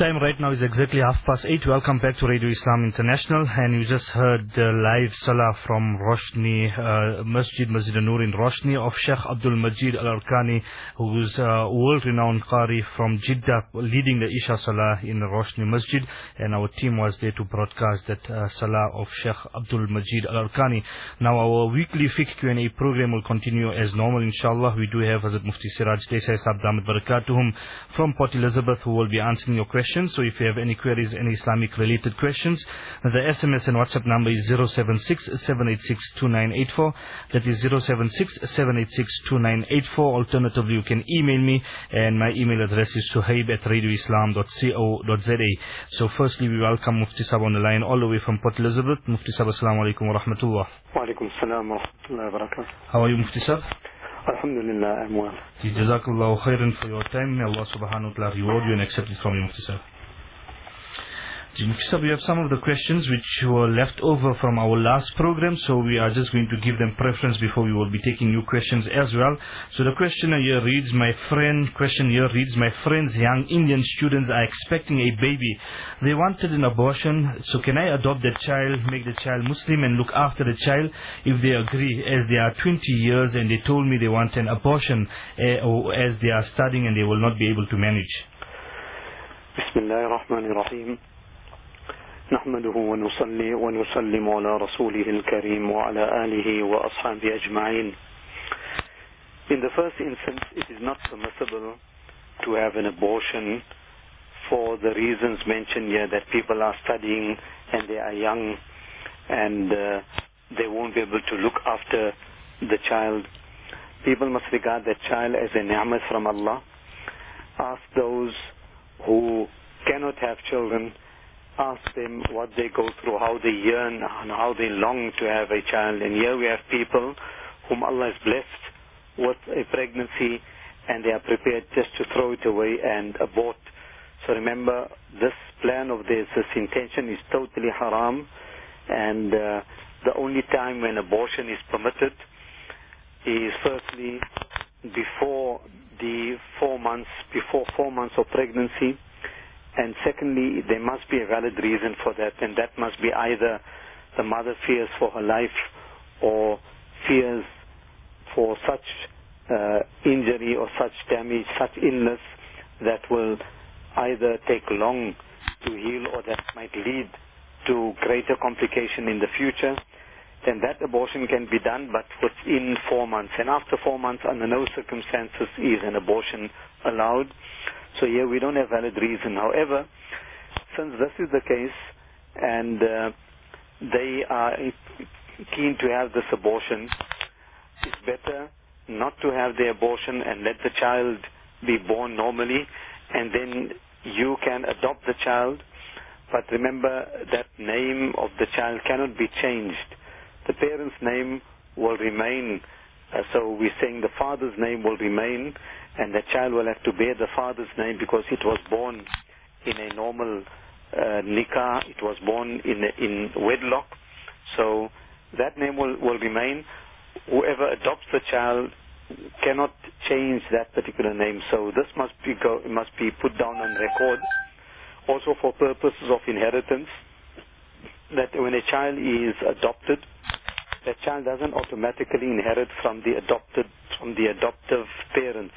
Time right now is exactly 8:30. Welcome back to Radio Islam International, and you just heard the live salah from Roshni Masjid An-Nur in Roshni of Sheikh Abdul Majid Al-Arkani, who is a world-renowned Qari from Jeddah, leading the Isha Salah in the Roshni Masjid, and our team was there to broadcast that salah of Sheikh Abdul Majid Al-Arkani. Now our weekly fiqh Q&A program will continue as normal, inshallah. We do have Hazrat Mufti Siraj Desai Sahab Damat Barakatuhum from Port Elizabeth, who will be answering your questions. So if you have any queries, any Islamic related questions, the SMS and WhatsApp number is 076-786-2984. That is 076-786-2984. Alternatively, you can email me, and my email address is suhaib@radioislam.co.za. So firstly, we welcome Mufti Sahab on the line all the way from Port Elizabeth. Mufti Sahab, assalamu alaikum wa rahmatullah. Wa alaikum assalam wa rahmatullahi wa barakatuh. How are you, Mufti Sahab? Alhamdulillah, I'm well. Jazakallahu khairan for your time. May Allah subhanahu wa ta'ala reward you and accept it from you, Mufti Sahab. Mufti Sahab, we have some of the questions which were left over from our last program, so we are just going to give them preference before we will be taking new questions as well. So the question here reads, my friend's young Indian students are expecting a baby. They wanted an abortion, so can I adopt the child, make the child Muslim and look after the child if they agree, as they are 20 years and they told me they want an abortion or as they are studying and they will not be able to manage? Bismillahirrahmanirrahim. نحمده ونصلي ونسلم على رسوله الكريم وعلى آله وأصحابه أجمعين. In the first instance, it is not permissible to have an abortion for the reasons mentioned here, that people are studying and they are young and they won't be able to look after the child. People must regard that child as a ni'mat from Allah. Ask those who cannot have children, ask them what they go through, how they yearn and how they long to have a child. And here we have people whom Allah has blessed with a pregnancy and they are prepared just to throw it away and abort. So remember, this plan of theirs, this intention is totally haram, and the only time when abortion is permitted is firstly before 4 months of pregnancy. And secondly, there must be a valid reason for that, and that must be either the mother fears for her life or fears for such injury or such damage, such illness that will either take long to heal or that might lead to greater complication in the future. Then that abortion can be done, but within 4 months. And after 4 months, under no circumstances is an abortion allowed. So here we don't have valid reason. However, since this is the case and they are keen to have this abortion, it's better not to have the abortion and let the child be born normally, and then you can adopt the child. But remember, that name of the child cannot be changed. The parent's name will remain. So we're saying the father's name will remain, and the child will have to bear the father's name because it was born in a normal nikah, it was born in wedlock. So that name will remain. Whoever adopts the child cannot change that particular name. So this must be put down on record. Also for purposes of inheritance, that when a child is adopted, that child doesn't automatically inherit from the adoptive parents.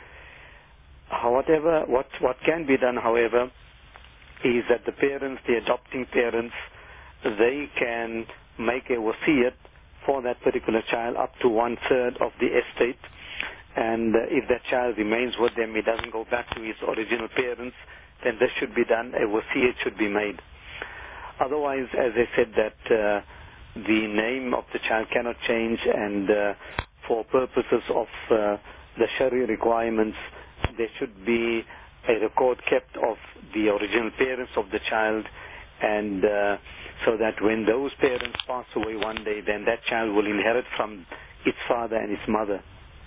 However, what can be done, however, is that the parents, the adopting parents, they can make a wasiyat for that particular child up to 1/3 of the estate. And if that child remains with them, he doesn't go back to his original parents, then this should be done, a wasiyat should be made. Otherwise, as I said, that the name of the child cannot change, and for purposes of the Sharia requirements, there should be a record kept of the original parents of the child, and so that when those parents pass away one day, then that child will inherit from its father and its mother.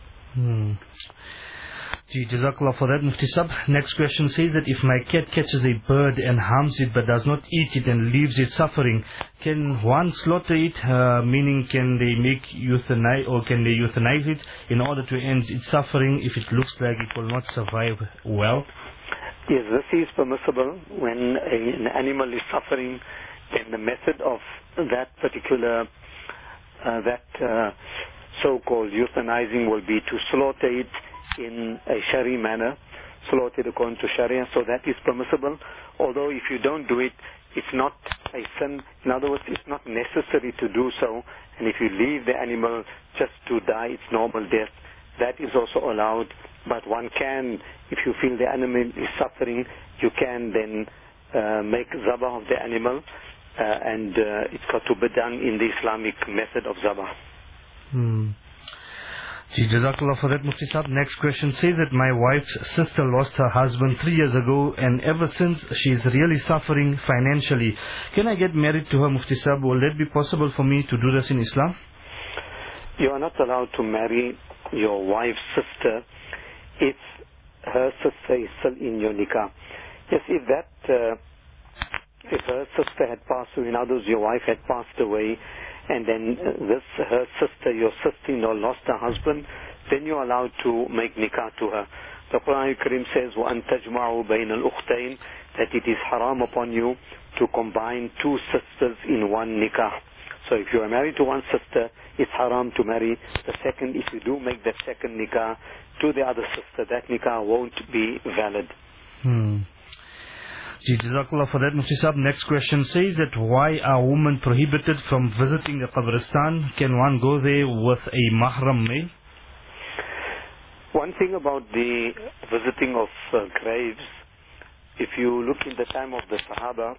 Jazakallah for that, Mufti Sahab. Next question says that if my cat catches a bird and harms it but does not eat it and leaves it suffering, can one slaughter it? Meaning, can they euthanize it in order to end its suffering if it looks like it will not survive well? Yes, this is permissible when an animal is suffering. Then the method of that particular so-called euthanizing will be to slaughter it in a Shari manner, slaughter it according to Sharia, so that is permissible. Although if you don't do it, it's not a sin. In other words, it's not necessary to do so. And if you leave the animal just to die its normal death, that is also allowed. But one can, if you feel the animal is suffering, you can then make zabah of the animal, and it's got to be done in the Islamic method of zabah. Jazakallah for that, Mufti Sahib. Next question says that my wife's sister lost her husband 3 years ago, and ever since she is really suffering financially. Can I get married to her, Mufti Sahib? Will that be possible for me to do this in Islam? You are not allowed to marry your wife's sister if her sister is still in your nikah. Yes, if her sister had passed away, in others your wife had passed away, and then her sister, your sister-in-law, lost her husband, then you're allowed to make nikah to her. The Quran Karim says, وَأَن تَجْمَعُوا بَيْنَ الْأُخْتَيْنِ, that it is haram upon you to combine two sisters in one nikah. So if you are married to one sister, it's haram to marry the second. If you do make that second nikah to the other sister, that nikah won't be valid. Jazakallah for that, Mufti Sahib. Next question says that why are women prohibited from visiting the Qabristan? Can one go there with a mahram male? One thing about the visiting of graves, if you look in the time of the Sahaba,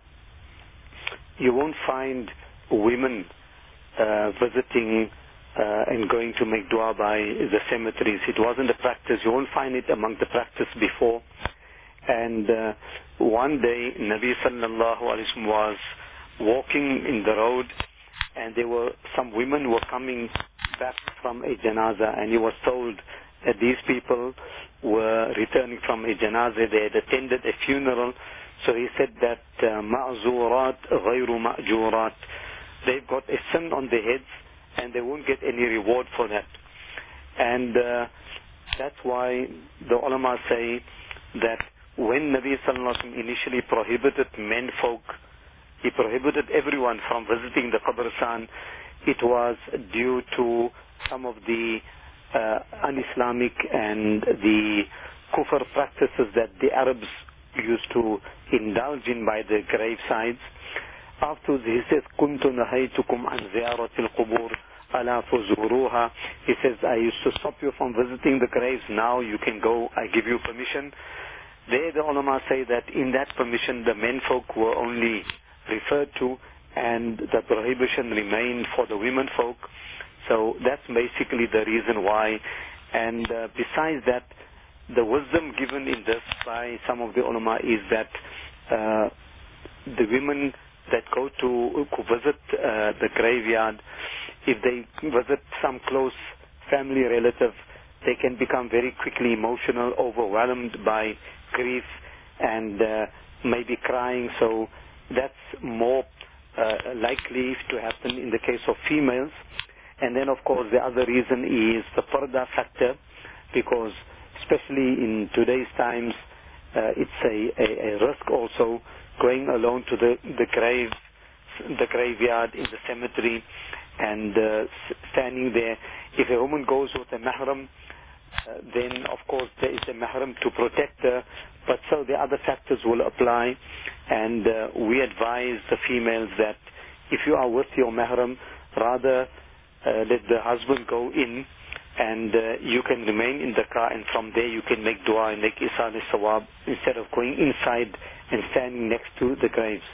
you won't find women visiting and going to make dua by the cemeteries. It wasn't a practice. You won't find it among the practice before. And one day, Nabi sallallahu alaihi wasallam was walking in the road, and there were some women were coming back from a janaza, and he was told that these people were returning from a janaza. They had attended a funeral. So he said that ma'zurat ghayru ma'jurat. They've got a sin on their heads, and they won't get any reward for that. And that's why the ulama say that when Nabi sallallahu alaihi wasallam initially prohibited menfolk, he prohibited everyone from visiting the Qabristan, it was due to some of the un-Islamic and the kufr practices that the Arabs used to indulge in by the gravesides. Afterwards he says, كُنْتُ نَهَيْتُكُمْ عَنْ زِيَارَةِ الْقُبُورِ أَلَا فُزُورُوهَا. He says, I used to stop you from visiting the graves, now you can go, I give you permission. There the ulama say that in that permission the menfolk were only referred to, and the prohibition remained for the women folk. So that's basically the reason why. And besides that, the wisdom given in this by some of the ulama is that the women that go to visit the graveyard, if they visit some close family relative, they can become very quickly emotional, overwhelmed by grief, and maybe crying. So that's more likely to happen in the case of females. And then of course the other reason is the parda factor, because especially in today's times it's a risk also going alone to the graveyard in the cemetery and standing there. If a woman goes with a mahram, then of course there is a mahram to protect her, but so the other factors will apply. And we advise the females that if you are with your mahram, rather let the husband go in, and you can remain in the car, and from there you can make dua and make isal sawab instead of going inside and standing next to the graves.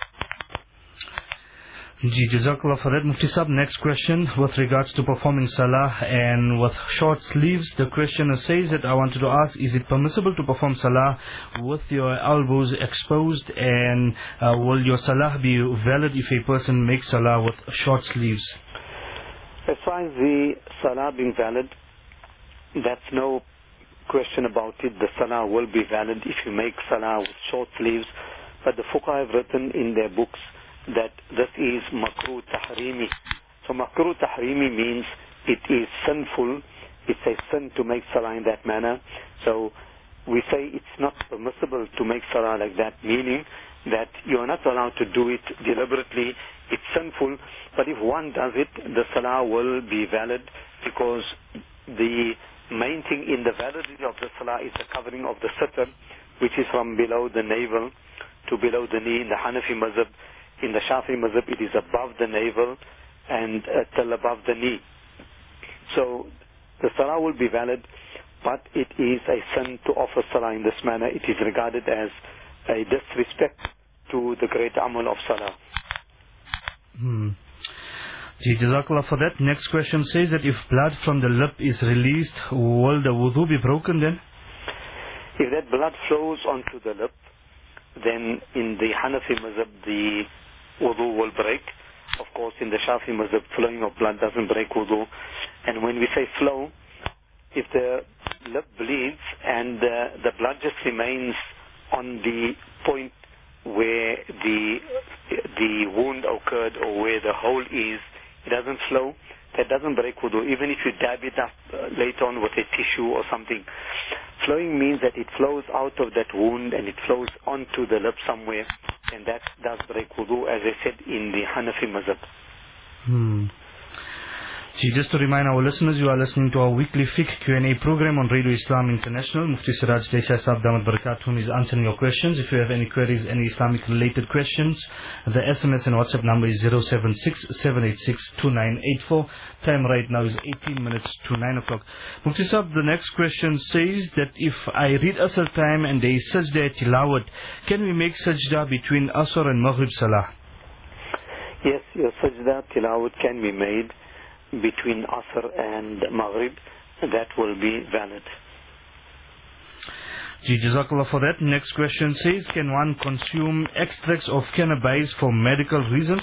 Jazakallah for that, Mufti Sahib. Next question with regards to performing salah and with short sleeves. The questioner says that I wanted to ask, is it permissible to perform salah with your elbows exposed, and will your salah be valid if a person makes salah with short sleeves? As far as the salah being valid, that's no question about it. The salah will be valid if you make salah with short sleeves. But the fuqaha have written in their books that this is makruh tahrimi. So makruh tahrimi means it is sinful. It's a sin to make salah in that manner. So we say it's not permissible to make salah like that, meaning that you are not allowed to do it deliberately. It's sinful, but if one does it, the salah will be valid, because the main thing in the validity of the salah is the covering of the sitr, which is from below the navel to below the knee. In the Hanafi mazhab, in the Shafi'i mazhab, it is above the navel and till above the knee. So the salah will be valid, but it is a sin to offer salah in this manner. It is regarded as a disrespect to the great amal of salah. Jazakallah for that. Next question says that if blood from the lip is released, will the wudu be broken then? If that blood flows onto the lip, then in the Hanafi mazhab the wudu will break. Of course, in the Shafi mazhab, flowing of blood doesn't break wudu. And when we say flow, if the lip bleeds and the blood just remains on the point where the wound occurred or where the hole is, it doesn't flow, that doesn't break wudu, even if you dab it up later on with a tissue or something. Flowing means that it flows out of that wound and it flows onto the lip somewhere, and that does break wudu, as I said, in the Hanafi mazhab. Just to remind our listeners, you are listening to our weekly fiqh Q&A program on Radio Islam International. Mufti Siraj Desai Sahab Damat Barakatuh is answering your questions. If you have any queries, any Islamic related questions, the SMS and WhatsApp number is 076-786-2984. Time right now is 18 minutes to 9 o'clock. Mufti Sahab, the next question says that if I read Asr time and there is sajda tilawat, can we make sajda between Asr and Maghrib Salah? Yes, your sajda tilawat can be made between Asr and Maghrib. That will be valid. Jazakallah for that. Next question says, can one consume extracts of cannabis for medical reasons?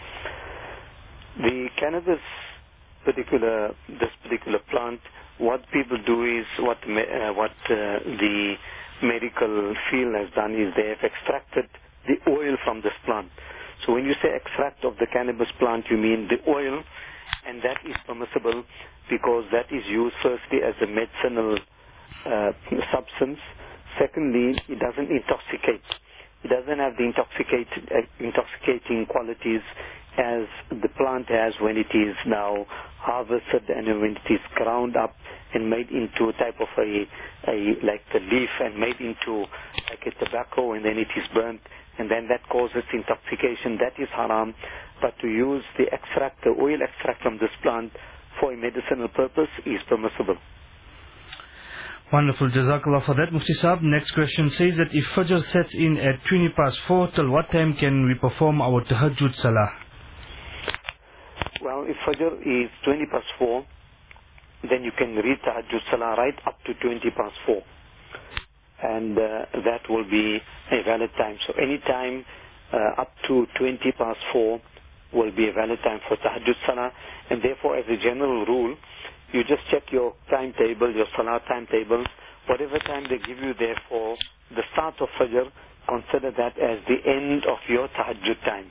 The cannabis, this particular plant, what people do is, what the medical field has done is they have extracted the oil from this plant. So when you say extract of the cannabis plant, you mean the oil, and that is permissible because that is used firstly as a medicinal substance. Secondly, it doesn't intoxicate. It doesn't have the intoxicating qualities as the plant has when it is now harvested and when it is ground up and made into a type of like the leaf and made into like a tobacco, and then it is burnt, and then that causes intoxication. That is haram. But to use the extract, the oil extract from this plant for a medicinal purpose is permissible. Wonderful. Jazakallah for that. Mufti Sahab, next question says that if Fajr sets in at 20 past 4, till what time can we perform our Tahajjud Salah? Well, if Fajr is 20 past 4, then you can read Tahajjud Salah right up to 20 past 4. And that will be a valid time. So any time up to 20 past 4 will be a valid time for Tahajjud Salah. And therefore, as a general rule, you just check your timetable, your Salah timetable. Whatever time they give you there for the start of Fajr, consider that as the end of your Tahajjud time.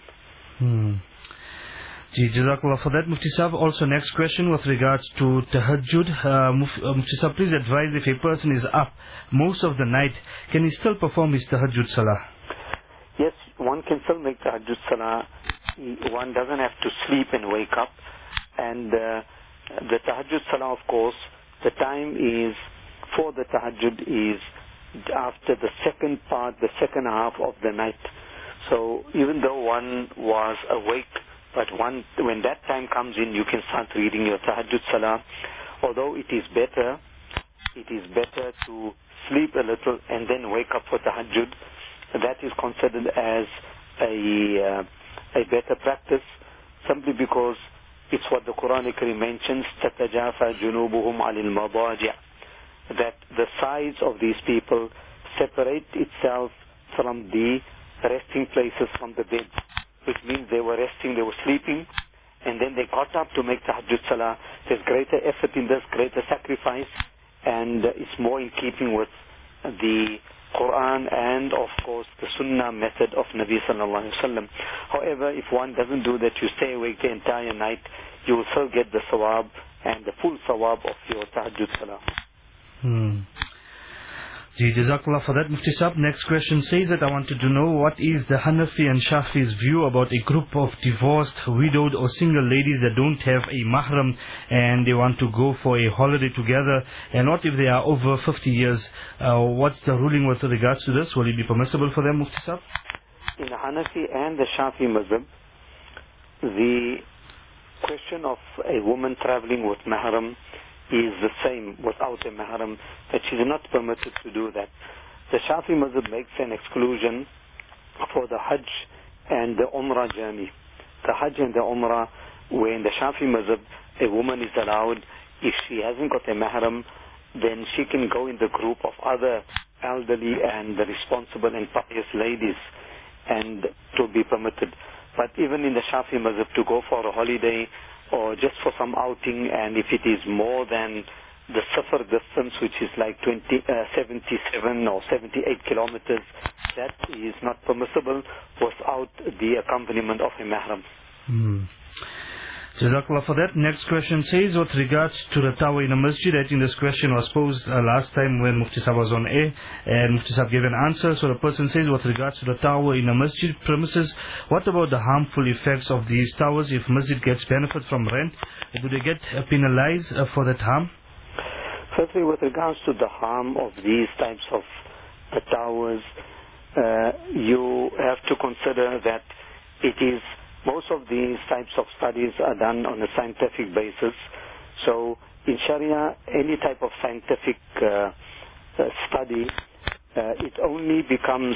Jazakallah for that. Mufti Sahab, also next question with regards to Tahajjud. Mufti Sahab, please advise, if a person is up most of the night, can he still perform his Tahajjud Salah? Yes, one can still make Tahajjud Salah. One doesn't have to sleep and wake up. And the Tahajjud Salah, of course, the time is for the Tahajjud is after the second part, the second half of the night. So even though one was awake, but when that time comes in, you can start reading your Tahajjud Salah. Although it is better to sleep a little and then wake up for Tahajjud. That is considered as a better practice, simply because it's what the Quran Kareem mentions, تَتَجَافَى جُنُوبُهُمْ عَلِ الْمَضَاجِعِ, that the sides of these people separate itself from the resting places from the bed, which means they were resting, they were sleeping, and then they got up to make Tahajjud Salah. There's greater effort in this, greater sacrifice, and it's more in keeping with the Quran and of course the Sunnah method of Nabi sallallahu alaihi wasallam. However, if one doesn't do that, you stay awake the entire night, you will still get the sawab and the full sawab of your Tahajjud Salah. Ji, Jazakallah for that, Mufti Sahab. Next question says that I wanted to know what is the Hanafi and Shafi's view about a group of divorced, widowed or single ladies that don't have a mahram and they want to go for a holiday together, and what if they are over 50 years? What's the ruling with regards to this? Will it be permissible for them, Mufti Sahab? In the Hanafi and the Shafi Mazhab, the question of a woman traveling with mahram is the same without a mahram, that she is not permitted to do that. The Shafi Mazhab makes an exclusion for the Hajj and the Umrah journey. The Hajj and the Umrah, where in the Shafi Mazhab a woman is allowed, if she hasn't got a mahram, then she can go in the group of other elderly and responsible and pious ladies and to be permitted. But even in the Shafi Mazhab, to go for a holiday or just for some outing, and if it is more than the safar distance, which is like 77 or 78 kilometers, that is not permissible without the accompaniment of a mahram. Jazakallah for that. Next question says, with regards to the tower in a masjid, I think this question was posed last time when Mufti Sahab was on air, and Mufti Sahab gave an answer. So the person says, with regards to the tower in a masjid premises, what about the harmful effects of these towers? If masjid gets benefit from rent, do they get penalized for that harm? Firstly, with regards to the harm of these types of towers, you have to consider that it is, most of these types of studies are done on a scientific basis. So in Sharia, any type of scientific study, it only becomes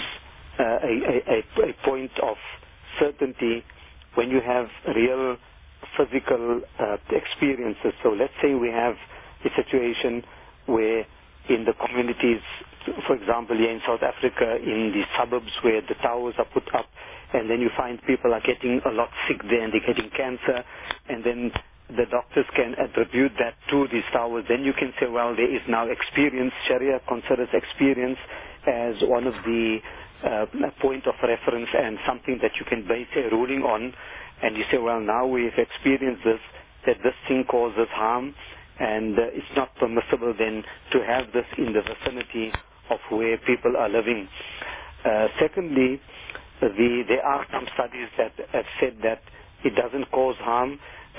a point of certainty when you have real physical experiences. So let's say we have a situation where in the communities, for example, here in South Africa, in the suburbs where the towers are put up, and then you find people are getting a lot sick there and they're getting cancer, and then the doctors can attribute that to these towers, then you can say, well, there is now experience. Sharia considers experience as one of the point of reference and something that you can base a ruling on, and you say, well, now we've experienced this, that this thing causes harm, and it's not permissible then to have this in the vicinity of where people are living. Secondly, there are some studies that have said that it doesn't cause harm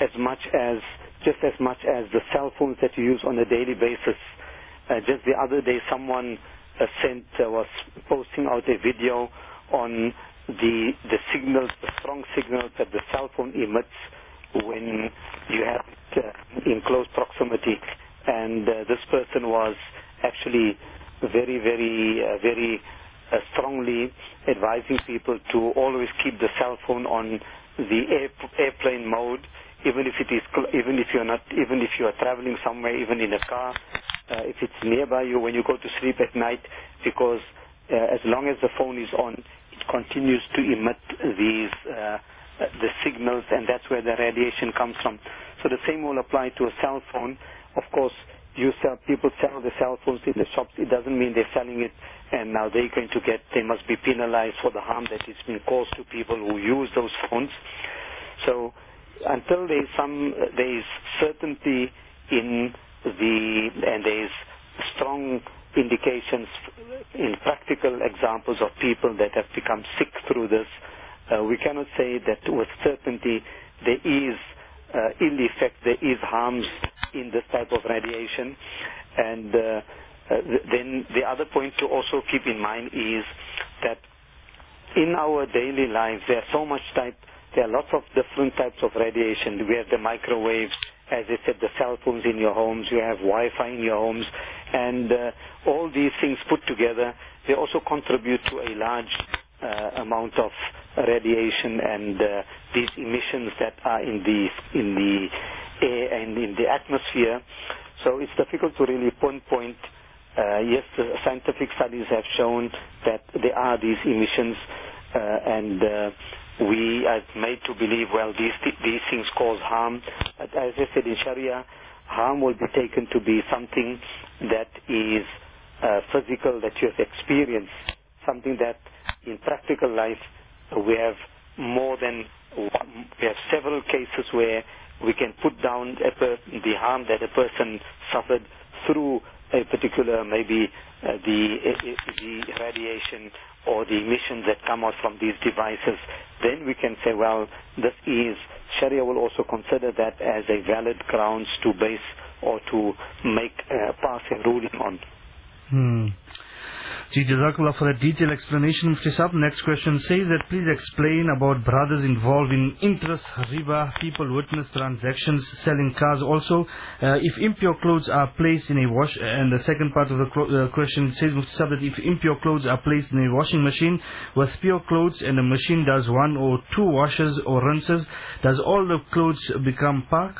just as much as the cell phones that you use on a daily basis. Just the other day, someone was posting out a video on the signals, the strong signals that the cell phone emits when you have it in close proximity. And this person was actually very strongly advising people to always keep the cell phone on the airplane mode, even if you are traveling somewhere, even in a car, if it's nearby you when you go to sleep at night, because as long as the phone is on, it continues to emit the signals, and that's where the radiation comes from. So the same will apply to a cell phone. Of course, people sell the cell phones in the shops. It doesn't mean they're selling it and now they must be penalized for the harm that is being caused to people who use those phones. So until there is certainty and there is strong indications in practical examples of people that have become sick through this, we cannot say that with certainty there is ill effect, there is harms in this type of radiation. And then the other point to also keep in mind is that in our daily lives there are lots of different types of radiation. We have the microwaves, as I said, the cell phones in your homes, you have Wi-Fi in your homes, and all these things put together, they also contribute to a large amount of radiation and these emissions that are in the air and in the atmosphere. So it's difficult to really pinpoint. Yes, the scientific studies have shown that there are these emissions, and we are made to believe, well, these things cause harm. But as I said, in Sharia, harm will be taken to be something that is physical, that you have experienced, something that in practical life we have several cases where we can put down the harm that a person suffered through a particular, maybe the radiation or the emissions that come out from these devices, then we can say, well, this is, Sharia will also consider that as a valid grounds to base or to make pass a ruling on. Ji, Jazakallah for that detailed explanation. Mufti Sahab, next question says that please explain about brothers involved in interest, riba, people witness transactions, selling cars also. If impure clothes are placed in a wash, and the second part of the question says, Mufti Sahab, that if impure clothes are placed in a washing machine with pure clothes and the machine does 1 or 2 washes or rinses, does all the clothes become pak?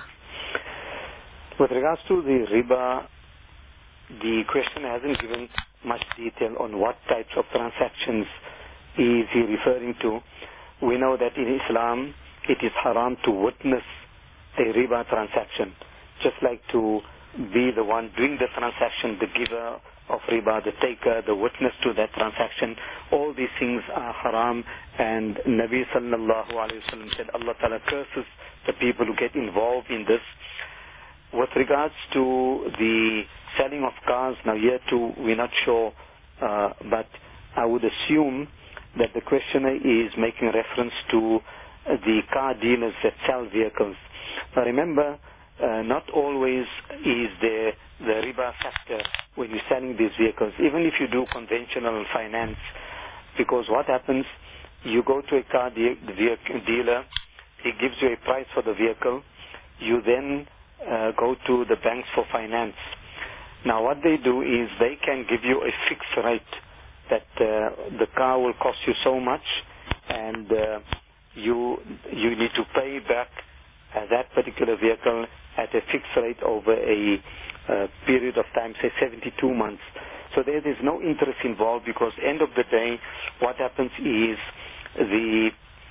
With regards to the riba, the question hasn't given much detail on what types of transactions is he referring to. We know that in Islam it is haram to witness a riba transaction, just like to be the one doing the transaction, the giver of riba, the taker, the witness to that transaction. All these things are haram, and Nabi sallallahu alayhi wa sallam said Allah Ta'ala curses the people who get involved in this. With regards to the selling of cars, now here too we're not sure, but I would assume that the questioner is making reference to the car dealers that sell vehicles. Now remember, not always is there the riba factor when you're selling these vehicles, even if you do conventional finance, because what happens, you go to a car dealer, he gives you a price for the vehicle, you then go to the banks for finance. Now what they do is they can give you a fixed rate that the car will cost you so much, and you need to pay back that particular vehicle at a fixed rate over a period of time, say 72 months. So there is no interest involved, because end of the day what happens is the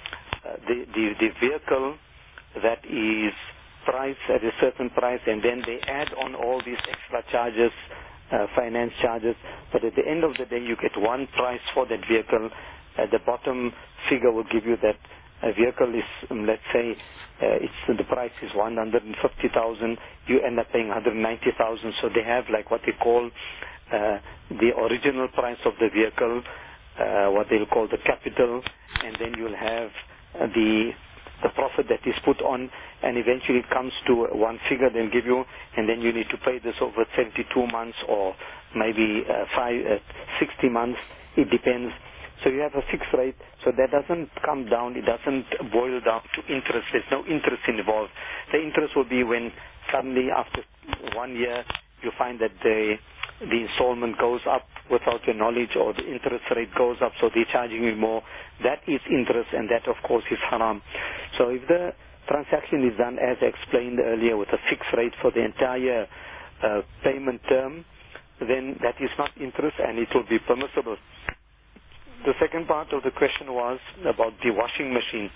vehicle that is priced at a certain price, and then they add on all these extra charges, finance charges, but at the end of the day you get one price for that vehicle. At the bottom figure will give you that a vehicle is, let's say, the price is 150,000, you end up paying 190,000. So they have like what they call the original price of the vehicle, what they'll call the capital, and then you'll have the profit that is put on, and eventually it comes to one figure they'll give you, and then you need to pay this over 72 months or maybe 60 months, it depends. So you have a fixed rate, so that doesn't come down, it doesn't boil down to interest. There's no interest involved. The interest will be when suddenly after 1 year you find that the installment goes up without your knowledge, or the interest rate goes up, so they're charging you more. That is interest, and that of course is haram. So if the transaction is done as explained earlier with a fixed rate for the entire payment term, then that is not interest and it will be permissible. The second part of the question was about the washing machine.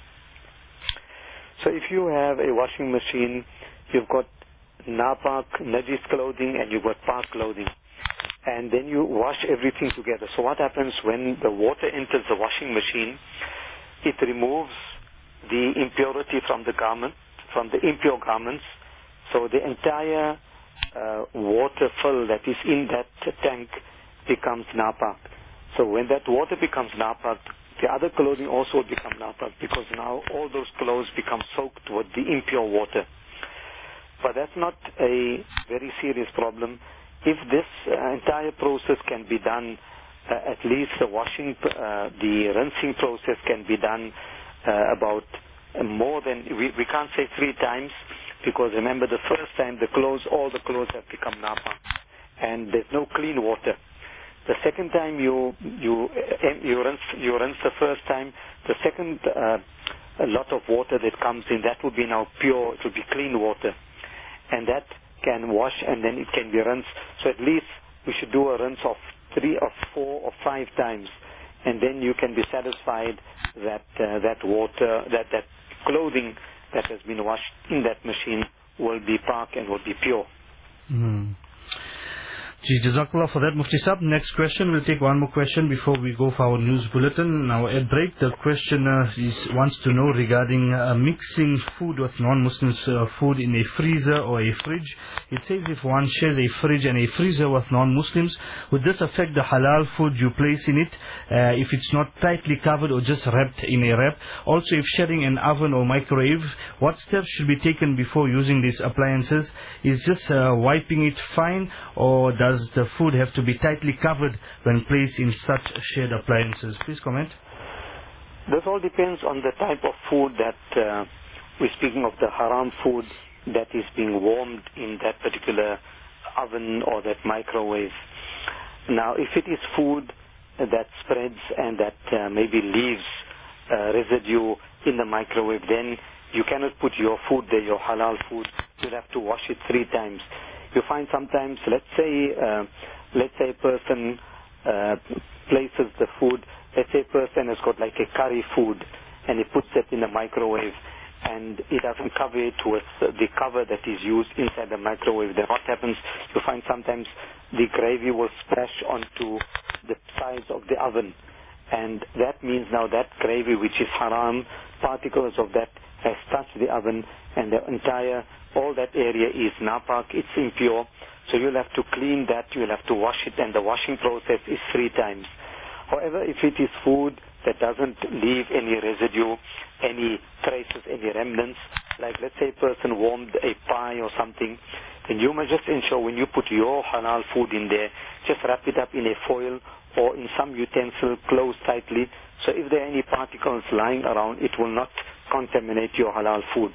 So if you have a washing machine, you've got napak, najis clothing, and you've got pak clothing, and then you wash everything together. So what happens when the water enters the washing machine? It removes the impurity from the garment, from the impure garments. So the entire water fill that is in that tank becomes napak. So when that water becomes napak, the other clothing also become napak, because now all those clothes become soaked with the impure water. But that's not a very serious problem. If this entire process can be done, at least the washing, the rinsing process can be done about more than, we can't say 3 times, because remember the first time all the clothes have become napak, and there's no clean water. The second time you rinse the first time, the second lot of water that comes in, that will be now pure, it will be clean water, and that can wash, and then it can be rinsed. So at least we should do a rinse of 3 or 4 or 5 times, and then you can be satisfied that that water, that clothing that has been washed in that machine will be pak and will be pure. Jazakallah for that, Mufti Sahib. Next question, we'll take one more question before we go for our news bulletin. Now at break, the questioner wants to know regarding mixing food with non-Muslims' food in a freezer or a fridge. It says if one shares a fridge and a freezer with non-Muslims, would this affect the halal food you place in it if it's not tightly covered or just wrapped in a wrap? Also, if sharing an oven or microwave, what steps should be taken before using these appliances? Is just wiping it fine, or does the food have to be tightly covered when placed in such shared appliances? Please comment. This all depends on the type of food that we're speaking of, the haram food that is being warmed in that particular oven or that microwave. Now, if it is food that spreads and that maybe leaves residue in the microwave, then you cannot put your food there, your halal food. You'll have to wash it 3 times. You find sometimes, let's say a person places the food. Let's say a person has got like a curry food, and he puts it in the microwave, and he doesn't cover it with the cover that is used inside the microwave. Then what happens? You find sometimes the gravy will splash onto the sides of the oven, and that means now that gravy, which is haram, particles of that has touched the oven, and the entire, all that area is napak, it's impure. So you'll have to clean that, you'll have to wash it, and the washing process is 3 times. However, if it is food that doesn't leave any residue, any traces, any remnants, like let's say a person warmed a pie or something, then you must just ensure when you put your halal food in there, just wrap it up in a foil or in some utensil, close tightly, so if there are any particles lying around, it will not contaminate your halal food.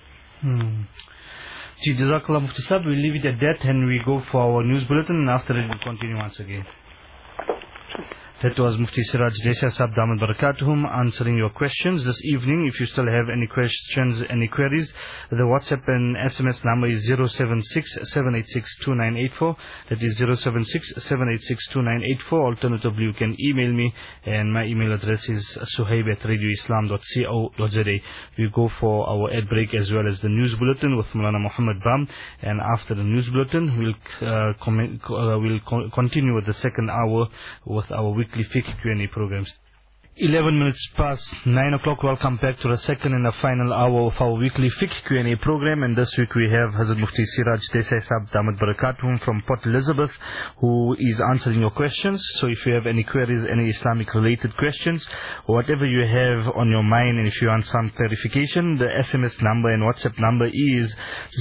Jazakallah, Mufti Sahib. We'll leave it at that and we go for our news bulletin, and after that we'll continue once again. That was Mufti Siraj Desai Sahib Damat Barakatuhum answering your questions this evening. If you still have any questions, any queries, the WhatsApp and SMS number is 076-786-2984. That is 076-786-2984. Alternatively, you can email me, and my email address is suhaib@radioislam.co.za. We go for our ad break as well as the news bulletin with Maulana Muhammad Bam, and after the news bulletin, we'll continue with the second hour with our weekly Fiqh Q&A programs. 11 minutes past 9 o'clock. Welcome back to the second and the final hour of our weekly Fiqh Q&A program. And this week we have Hazrat Mufti Siraj Desai Sahib Damat Barakatuhum from Port Elizabeth, who is answering your questions. So if you have any queries, any Islamic related questions, or whatever you have on your mind, and if you want some clarification, the SMS number and WhatsApp number is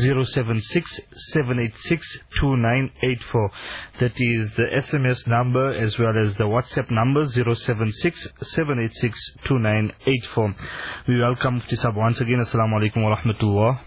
076-786-2984. That is the SMS number as well as the WhatsApp number 076-786-2984. We welcome Mufti Sahib once again. Assalamu alaikum wa rahmatullah.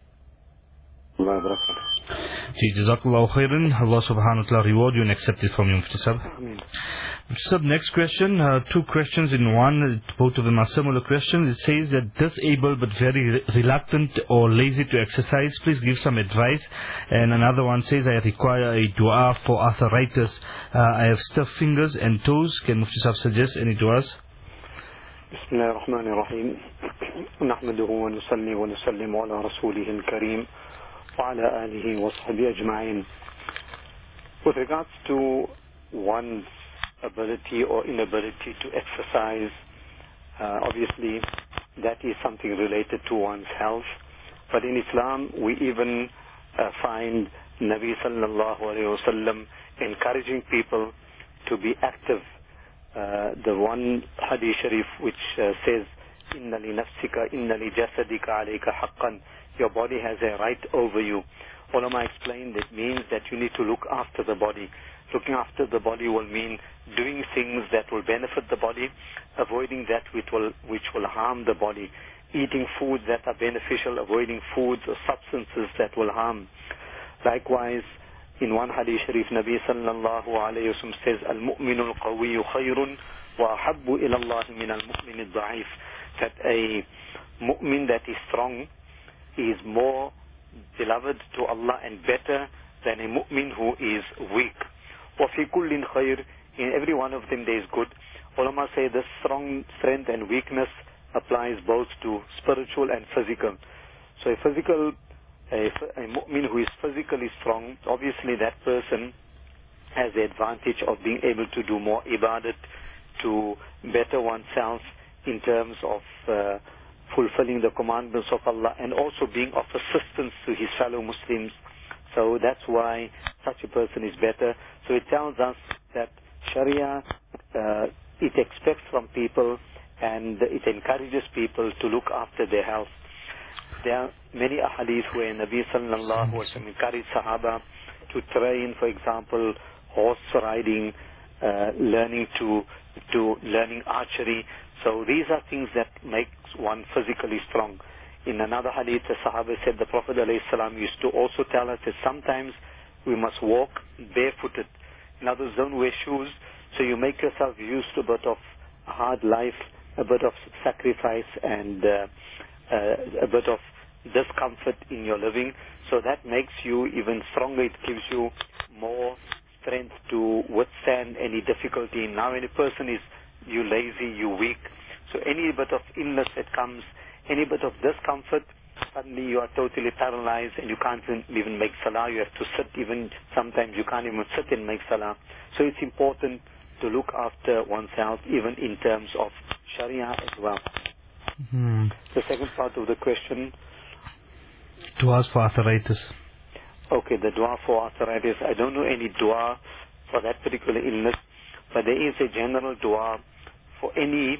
Jazakallahu khairan. Allah subhanahu wa ta'ala reward you and accept it from you, Mufti Sahib. Sir, next question, 2 questions in one, both of them are similar questions. It says that disabled but very reluctant or lazy to exercise, please give some advice. And another one says, I require a dua for arthritis. I have stiff fingers and toes. Can Mufti Sahib suggest any duas? بسم الله الرحمن الرحيم نحمده ونصلي ونسلم على رسوله الكريم وعلى آله وصحبه أجمعين. With regards to one's ability or inability to exercise, obviously that is something related to one's health. But in Islam we even find Nabi sallallahu alayhi wa sallam encouraging people to be active. The one hadith sharif which says, Inna li nafsika, inna li jasadika alayka haqqan. Your body has a right over you. Ulama explained it means that you need to look after the body. Looking after the body will mean doing things that will benefit the body, avoiding that which will harm the body, eating foods that are beneficial, avoiding foods or substances that will harm. Likewise, in one hadith sharif, Nabi sallallahu alayhi wa sallam says, Al-mu'minu al-qawiyyu khayrun wa ahabbu ila Allah min al-mu'min al-da'if. That a mu'min that is strong is more beloved to Allah and better than a mu'min who is weak. وَفِي كُلٍّ خَيْرٍ. In every one of them there is good. Ulama say the strength and weakness applies both to spiritual and physical. So a mu'min who is physically strong, obviously that person has the advantage of being able to do more ibadat, to better oneself in terms of fulfilling the commandments of Allah, and also being of assistance to his fellow Muslims. So that's why such a person is better. So it tells us that Sharia, it expects from people and it encourages people to look after their health. There are many ahadith where Nabi sallallahu alaihi wasallam encouraged Sahaba to train, for example, horse riding, learning archery. So these are things that makes one physically strong. In another hadith, the Sahaba said the Prophet ﷺ used to also tell us that sometimes we must walk barefooted. In other words, don't wear shoes, so you make yourself used to a bit of hard life, a bit of sacrifice, and a bit of discomfort in your living. So that makes you even stronger. It gives you more strength to withstand any difficulty. Now when a person is you lazy, you weak, so any bit of illness that comes, any bit of discomfort, suddenly you are totally paralyzed and you can't even make salah. You have to sit, even sometimes you can't even sit and make salah. So it's important to look after oneself even in terms of Sharia as well. The second part of the question. Du'as for arthritis. Okay, the dua for arthritis. I don't know any dua for that particular illness, but there is a general dua for any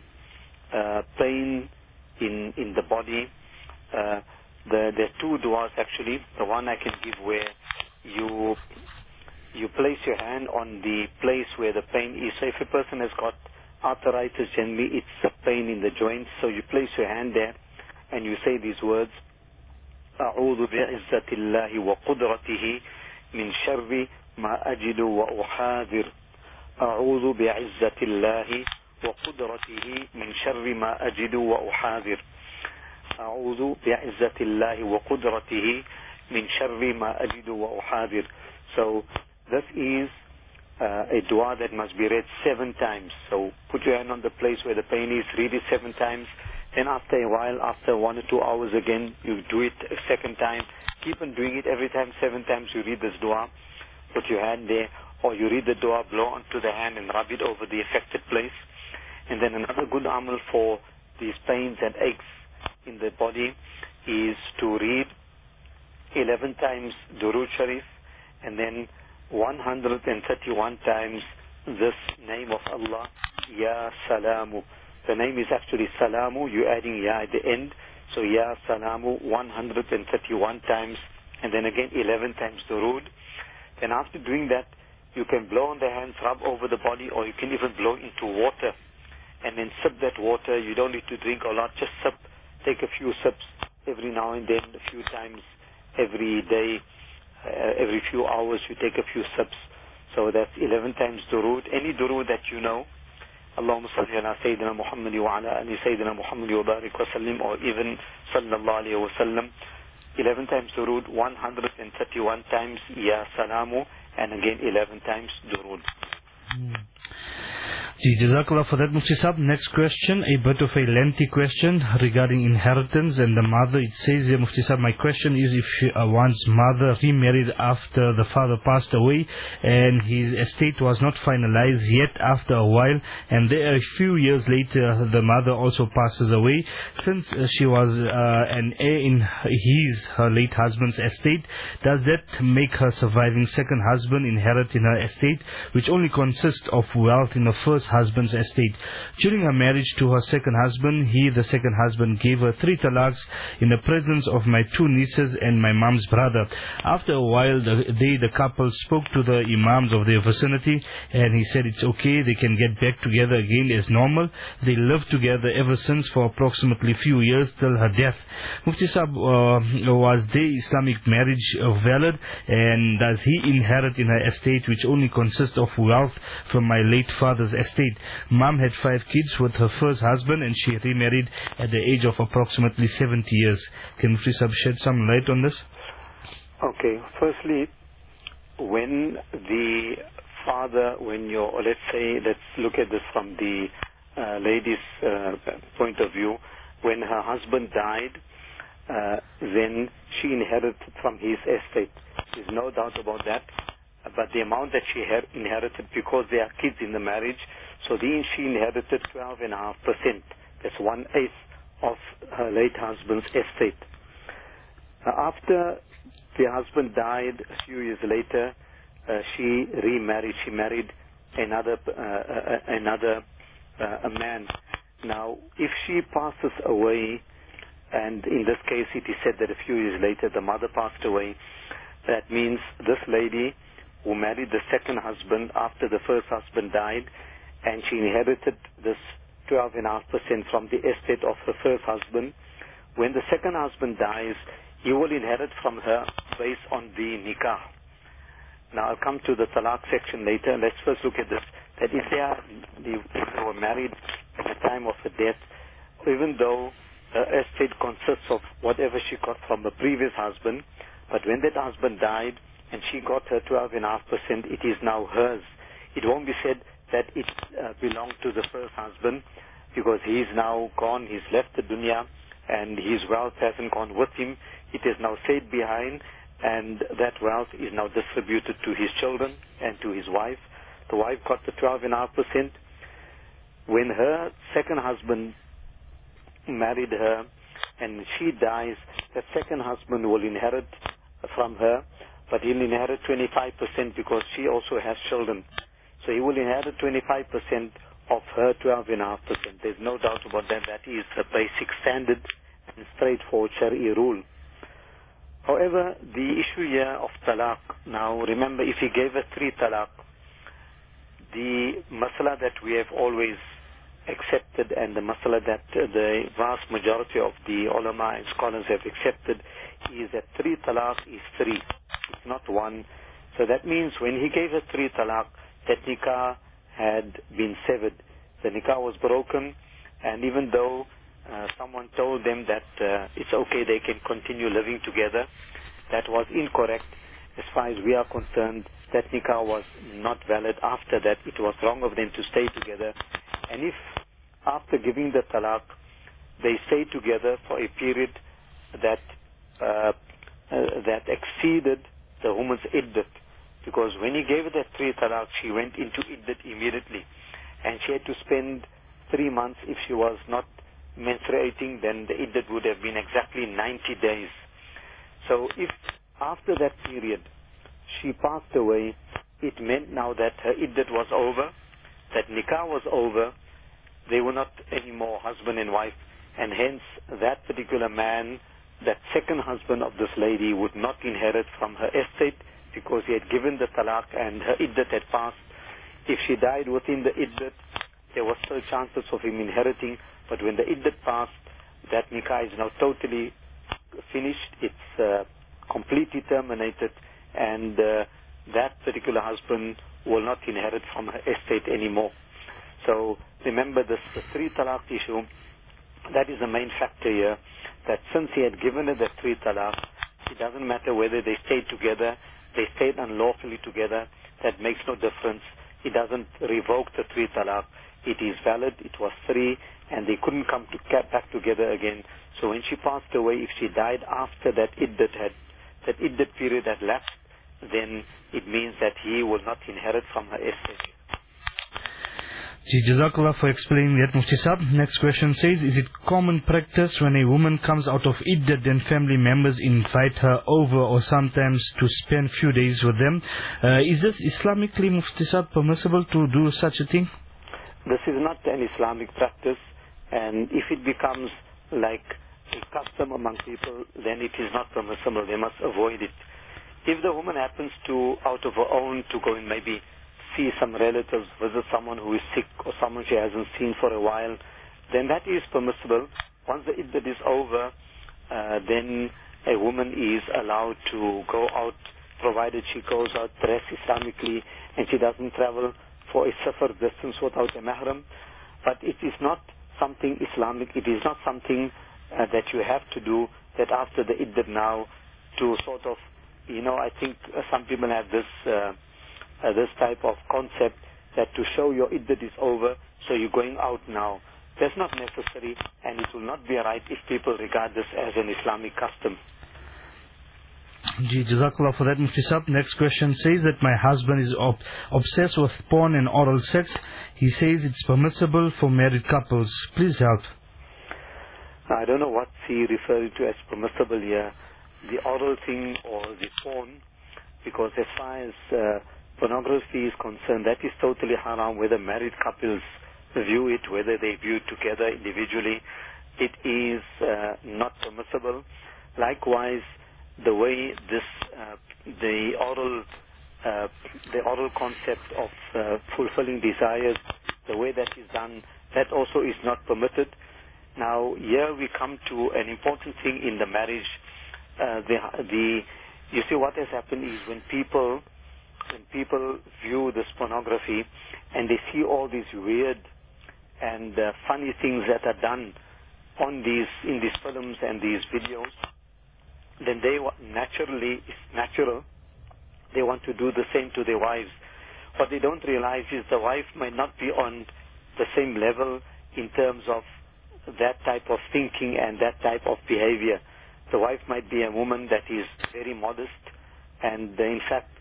pain in the body. There are two duas actually. The one I can give where you place your hand on the place where the pain is. So if a person has got arthritis, generally it's a pain in the joints. So you place your hand there and you say these words: أعوذ بعزة الله وقدرته من شر ما أجد وأحاذر. أعوذ بعزة الله وقدرته من شر ما أجد وأحاذر. أعوذ بعزة الله وقدرته من شر ما أجد وأحاذر. So this is a dua that must be read 7 times. So put your hand on the place where the pain is, read it 7 times. Then after a while, after 1 or 2 hours again, you do it a second time. Keep on doing it every time, 7 times you read this dua. Put your hand there, or you read the dua, blow onto the hand and rub it over the affected place. And then another good amal for these pains and aches in the body is to read 11 times Durood Sharif and then 131 times this name of Allah, Ya Salamu. The name is actually Salamu, you're adding Ya at the end. So Ya Salamu 131 times and then again 11 times Durood. Then after doing that, you can blow on the hands, rub over the body, or you can even blow into water and then sip that water. You don't need to drink a lot, just sip. Take a few sips every now and then, a few times every day, every few hours you take a few sips. So that's 11 times Durood. Any Durood that you know, Allahumma salli ala Sayyidina Muhammad wa ala ali Sayyidina Muhammad wa barik wa sallim, or even Sallallahu Alaihi Wasallam, 11 times Durood, 131 times Ya Salamu, and again 11 times Durood. Jazakallah for that, Mufti Sahab. Next question, a bit of a lengthy question regarding inheritance and the mother. It says here, Mufti Sahab, my question is if one's mother remarried after the father passed away and his estate was not finalized yet after a while, and there a few years later the mother also passes away. Since she was an heir in her late husband's estate, does that make her surviving second husband inherit in her estate, which only consists of wealth in the first husband's estate? During her marriage to her second husband, the second husband, gave her 3 talaqs in the presence of my 2 nieces and my mom's brother. After a while, the couple spoke to the imams of their vicinity, and he said it's okay, they can get back together again as normal. They lived together ever since for approximately few years till her death. Mufti Sahab, was their Islamic marriage valid, and does he inherit in her estate, which only consists of wealth from my late father's estate? Mom had 5 kids with her first husband, and she remarried at the age of approximately 70 years. Can Mufti Sahab shed some light on this? Okay, firstly, when the father, let's look at this from the lady's point of view. When her husband died, then she inherited from his estate. There's no doubt about that. but the amount that she inherited, because there are kids in the marriage, so she inherited 12.5%. That's 1/8 of her late husband's estate. After the husband died, a few years later, she remarried. She married another man. Now, if she passes away, and in this case it is said that a few years later the mother passed away, that means this lady who married the second husband after the first husband died, and she inherited this 12.5% from the estate of her first husband. When the second husband dies, he will inherit from her based on the nikah. Now I'll come to the talaq section later. Let's first look at this. That if they were married at the time of her death, even though her estate consists of whatever she got from the previous husband, but when that husband died and she got her 12.5%, it is now hers. It won't be said that it belonged to the first husband, because he is now gone, he's left the dunya, and his wealth hasn't gone with him. It is now stayed behind, and that wealth is now distributed to his children and to his wife. The wife got the 12.5%. When her second husband married her and she dies, the second husband will inherit from her, but he'll inherit 25% because she also has children. So he will inherit 25% of her 12.5%. There's no doubt about that. That is a basic standard and straightforward Sharia rule. However, the issue here of talaq, now remember, if he gave her 3 talaq, the masala that we have always accepted, and the masala that the vast majority of the ulama and scholars have accepted, is that 3 talaq is 3. It's not 1. So that means when he gave her 3 talaq, that nikah had been severed. The nikah was broken, and even though someone told them that it's okay, they can continue living together, that was incorrect. As far as we are concerned, that nikah was not valid. After that, it was wrong of them to stay together. And if after giving the talaq, they stay together for a period that exceeded the woman's iddat, because when he gave her that 3 talaq, she went into iddat immediately, and she had to spend 3 months. If she was not menstruating, then the iddat would have been exactly 90 days. So if after that period she passed away, it meant now that her iddat was over, that nikah was over, they were not anymore husband and wife, and hence that particular man, that second husband of this lady, would not inherit from her estate, because he had given the talaq and her iddat had passed. If she died within the iddat, there was still chances of him inheriting, but when the iddat passed, that nikah is now totally finished. It's completely terminated, and that particular husband will not inherit from her estate anymore. So remember this, the 3 talaq issue, that is the main factor here, that since he had given her the 3 talaq, it doesn't matter whether they stayed together, they stayed unlawfully together, that makes no difference. It doesn't revoke the 3 talaq. It is valid, it was 3, and they couldn't come back together again. So when she passed away, if she died after that iddat period had lapsed, then it means that he will not inherit from her estate. Jazakallah for explaining that, Mufti Sahab. Next question says, is it common practice when a woman comes out of iddat, then family members invite her over or sometimes to spend few days with them? Is this Islamically, Mufti Sahab, permissible to do such a thing? This is not an Islamic practice, and if it becomes like a custom among people, then it is not permissible. They must avoid it. If the woman happens to, out of her own, to go and maybe see some relatives, visit someone who is sick or someone she hasn't seen for a while, then that is permissible. Once the iddat is over, then a woman is allowed to go out, provided she goes out dressed Islamically and she doesn't travel for a safar distance without a mahram. But it is not something Islamic. It is not something that you have to do, that after the iddat now to sort of, I think some people have this type of concept that to show your iddat is over, so you're going out now. That's not necessary, and it will not be right if people regard this as an Islamic custom. Ji, Jazakallah for that, Mufti Sahab. Next question says that my husband is obsessed with porn and oral sex. He says it's permissible for married couples. Please help. I don't know what he referred to as permissible here, the oral thing or the porn, because as far as pornography is concerned, that is totally haram, whether married couples view it, whether they view it together individually. It is not permissible. Likewise, the way the oral concept of fulfilling desires, the way that is done, that also is not permitted. Now, here we come to an important thing in the marriage. You see, what has happened is when people view this pornography and they see all these weird and funny things that are done in these films and these videos, then it's natural, they want to do the same to their wives. What they don't realize is the wife might not be on the same level in terms of that type of thinking and that type of behavior. The wife might be a woman that is very modest, and in fact,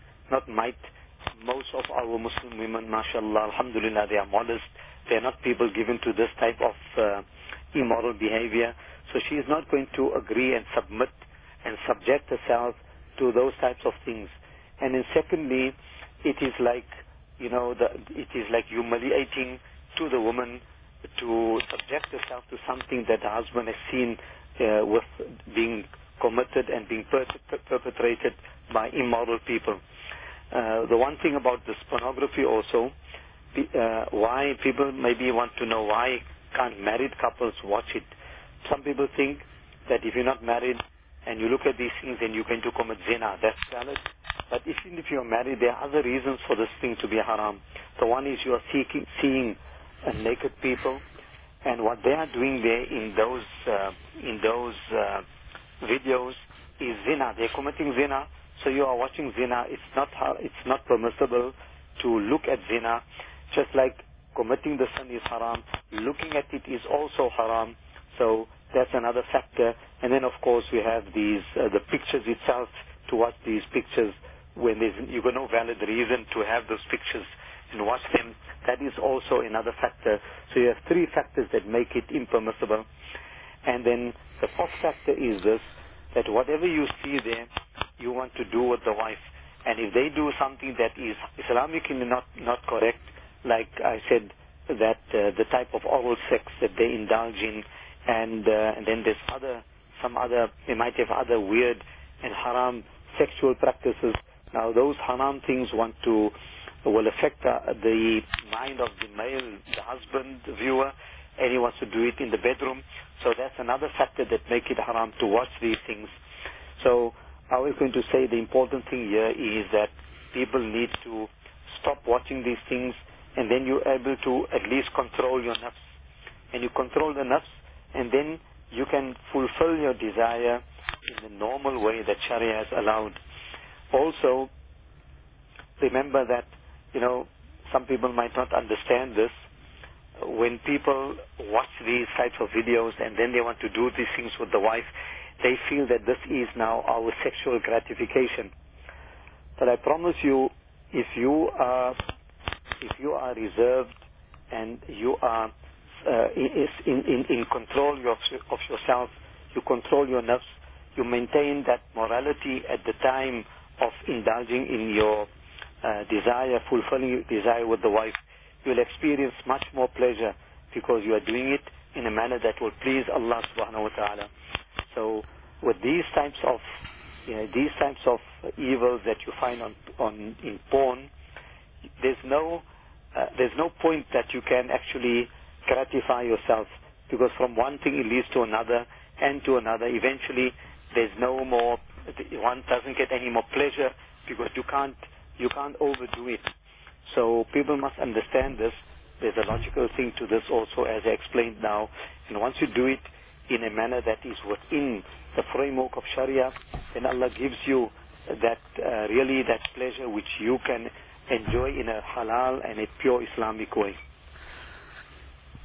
most of our Muslim women, mashallah, alhamdulillah, they are modest. They are not people given to this type of immoral behavior. So she is not going to agree and submit and subject herself to those types of things. And then secondly, it is like, it is like humiliating to the woman to subject herself to something that the husband has seen with being committed and being perpetrated by immoral people. The one thing about this pornography also, why people maybe want to know why can't married couples watch it. Some people think that if you're not married and you look at these things, then you're going to commit zina. That's valid. But even if you're married, there are other reasons for this thing to be haram. The one is you are seeing naked people, and what they are doing there in those videos is zina. They're committing zina. So you are watching zina. It's not permissible to look at zina. Just like committing the sin is haram, looking at it is also haram. So that's another factor. And then of course we have these the pictures itself, to watch these pictures when you've got no valid reason to have those pictures and watch them. That is also another factor. So you have three factors that make it impermissible. And then the fourth factor is this, that whatever you see there, you want to do with the wife. And if they do something that is Islamically not correct, like I said, that the type of oral sex that they indulge in, and then there's they might have other weird and haram sexual practices. Now those haram things will affect the mind of the male, the husband, the viewer, and he wants to do it in the bedroom. So that's another factor that make it haram to watch these things. So I was going to say the important thing here is that people need to stop watching these things, and then you're able to at least control your nafs. And you control the nafs, and then you can fulfill your desire in the normal way that Sharia has allowed. Also, remember that, some people might not understand this. When people watch these types of videos and then they want to do these things with the wife, they feel that this is now our sexual gratification. But I promise you, if you are reserved and you are in control of yourself, you control your nafs, you maintain that morality at the time of indulging in your desire, fulfilling your desire with the wife, you'll experience much more pleasure because you are doing it in a manner that will please Allah subhanahu wa ta'ala. So with these types of evils that you find in porn, there's no point that you can actually gratify yourself, because from one thing it leads to another and to another. Eventually there's no more, one doesn't get any more pleasure because you can't overdo it. So people must understand this. There's a logical thing to this also, as I explained now. And once you do it in a manner that is within the framework of Sharia, then Allah gives you that really that pleasure which you can enjoy in a halal and a pure Islamic way.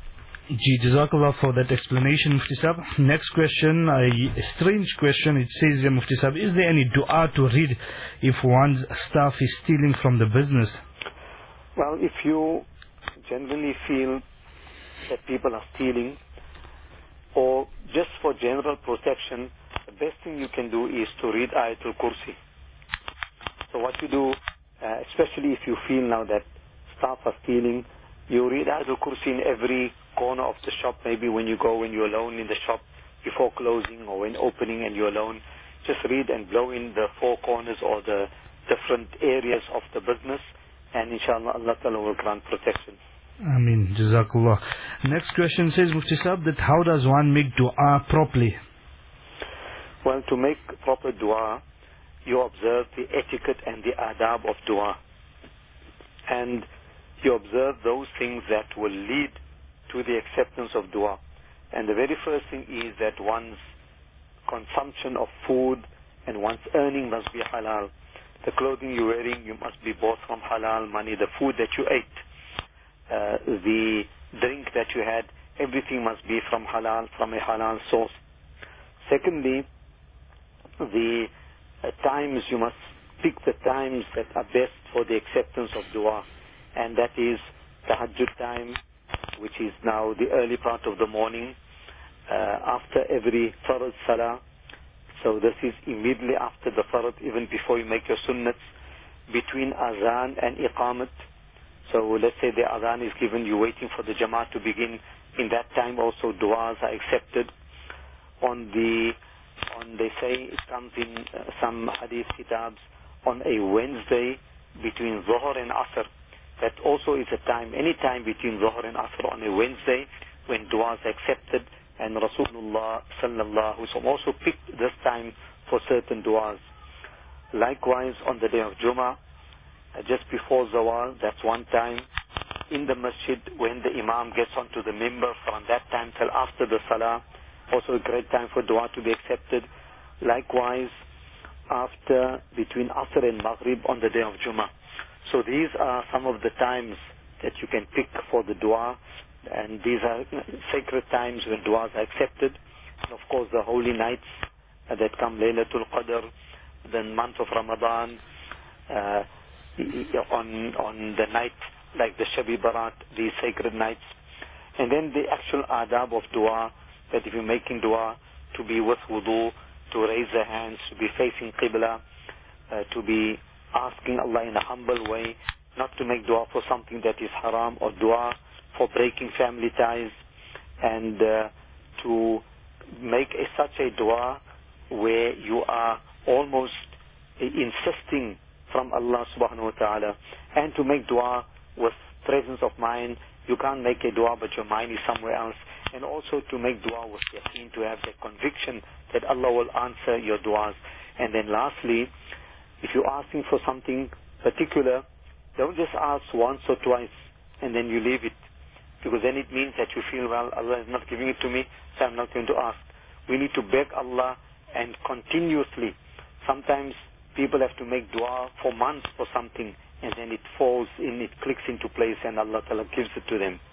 Ji, Jazakallah for that explanation, Mufti Sahib. Next question, a strange question. It says here, Mufti Sahib, is there any dua to read if one's staff is stealing from the business? Well, if you generally feel that people are stealing, or just for general protection, the best thing you can do is to read Ayatul Kursi. So what you do, especially if you feel now that staff are stealing, you read Ayatul Kursi in every corner of the shop, maybe when you go, when you're alone in the shop, before closing or when opening and you're alone. Just read and blow in the four corners or the different areas of the business, and inshallah Allah Ta'ala will grant protection. Ameen. Jazakallah. Next question says, Mufti Sahib, that how does one make dua properly? Well, to make proper dua, you observe the etiquette and the adab of dua. And you observe those things that will lead to the acceptance of dua. And the very first thing is that one's consumption of food and one's earning must be halal. The clothing you're wearing, you must be bought from halal money. The food that you ate, the drink that you had, everything must be from halal, from a halal source. Secondly, the times, you must pick the times that are best for the acceptance of dua. And that is tahajjud time, which is now the early part of the morning, after every farad salah. So this is immediately after the farad, even before you make your sunnats, between azan and iqamat. So let's say the azan is given, you're waiting for the Jamaat to begin. In that time also du'as are accepted. They say it comes in some hadith kitabs, on a Wednesday between Zuhr and Asr. That also is a time, any time between Zuhr and Asr on a Wednesday when du'as are accepted. And Rasulullah sallallahu alaihi wasallam also picked this time for certain du'as. Likewise on the day of Jummah, just before Zawal, that's one time. In the masjid, when the Imam gets onto the mimbar, from that time till after the Salah, also a great time for dua to be accepted. Likewise, after, between Asr and Maghrib on the day of Jummah. So these are some of the times that you can pick for the dua, and these are sacred times when duas are accepted. And of course the holy nights that come, Laylatul Qadr, the month of Ramadan, on the night like the Shabi Barat, these sacred nights. And then the actual adab of dua, that if you're making dua, to be with wudu, to raise the hands, to be facing Qibla, to be asking Allah in a humble way, not to make dua for something that is haram, or dua for breaking family ties, and to make such a dua where you are almost insisting from Allah subhanahu wa ta'ala, and to make dua with presence of mind. You can't make a dua but your mind is somewhere else. And also to make dua with yaqeen, to have the conviction that Allah will answer your duas. And then lastly, if you're asking for something particular, don't just ask once or twice and then you leave it, because then it means that you feel, well, Allah is not giving it to me, so I'm not going to ask. We need to beg Allah, and continuously. Sometimes people have to make dua for months for something, and then it falls in, it clicks into place, and Allah Ta'ala gives it to them.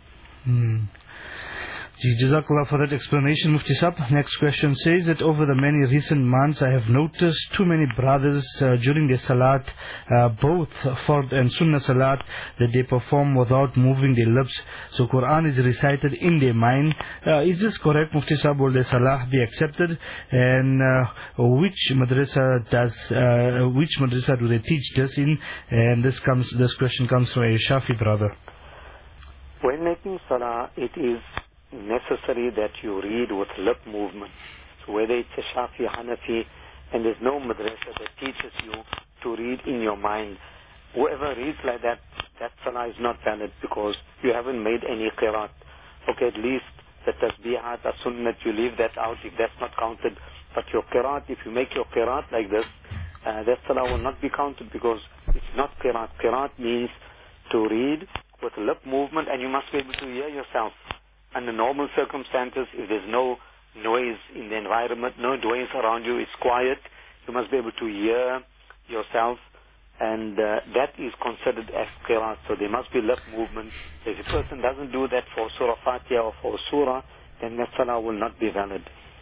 Jazakallah for that explanation, Mufti Sahib. Next question says that over the many recent months I have noticed too many brothers during their salat, both fard and sunnah salat, that they perform without moving their lips. So Quran is recited in their mind. Is this correct, Mufti Sahib? Will their salah be accepted? And which madrasa do they teach this in? And this question comes from a Shafi brother. When making salah, it is necessary that you read with lip movement. So whether it's a Shafi, Hanafi, and there's no madrasa that teaches you to read in your mind. Whoever reads like that, that salah is not valid, because you haven't made any qiraat. Okay, at least the tasbihat, the sunnat, you leave that out if that's not counted. But your qiraat, if you make your qiraat like this, that salah will not be counted, because it's not qiraat. Qiraat means to read with lip movement, and you must be able to hear yourself. Under normal circumstances, if there's no noise in the environment, no noise around you, it's quiet, you must be able to hear yourself and that is considered as qiraat. So there must be lip movement. If a person doesn't do that for Surah Fatiha or for Surah, then that salah will not be valid.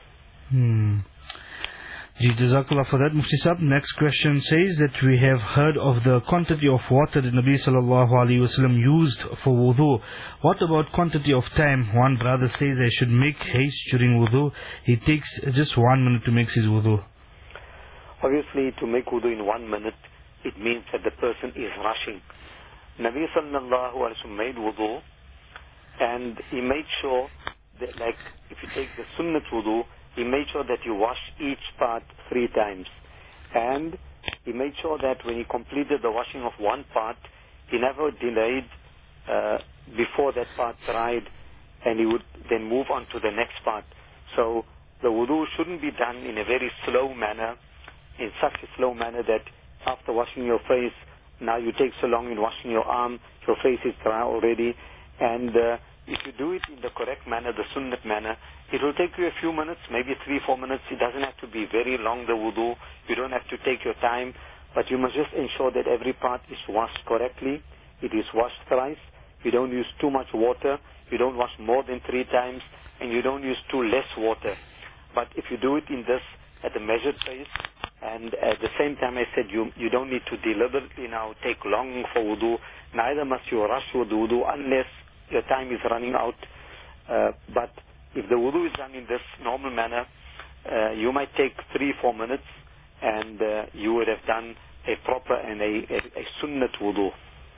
Jazakallah for that, Mufti Sahib. Next question says that we have heard of the quantity of water that Nabi sallallahu alaihi wasallam used for wudu. What about quantity of time? One brother says I should make haste during wudu. He takes just 1 minute to make his wudu. Obviously, to make wudu in 1 minute, it means that the person is rushing. Nabi sallallahu alaihi wasallam made wudu, and he made sure that, like, if you take the sunnat wudu, he made sure that you wash each part 3 times. And he made sure that when he completed the washing of one part, he never delayed before that part dried, and he would then move on to the next part. So the wudu shouldn't be done in a very slow manner, in such a slow manner that after washing your face, now you take so long in washing your arm, your face is dry already. And if you do it in the correct manner, the sunnat manner, it will take you a few minutes, maybe 3-4 minutes. It doesn't have to be very long, the wudu. You don't have to take your time, but you must just ensure that every part is washed correctly. It is washed thrice. You don't use too much water. You don't wash more than 3 times, and you don't use too less water. But if you do it in this at a measured pace, and at the same time, I said you don't need to deliberately now take long for wudu. Neither must you rush with wudu unless your time is running out. But if the wudu is done in this normal manner, you might take 3-4 minutes, and you would have done a proper and a sunnat wudu.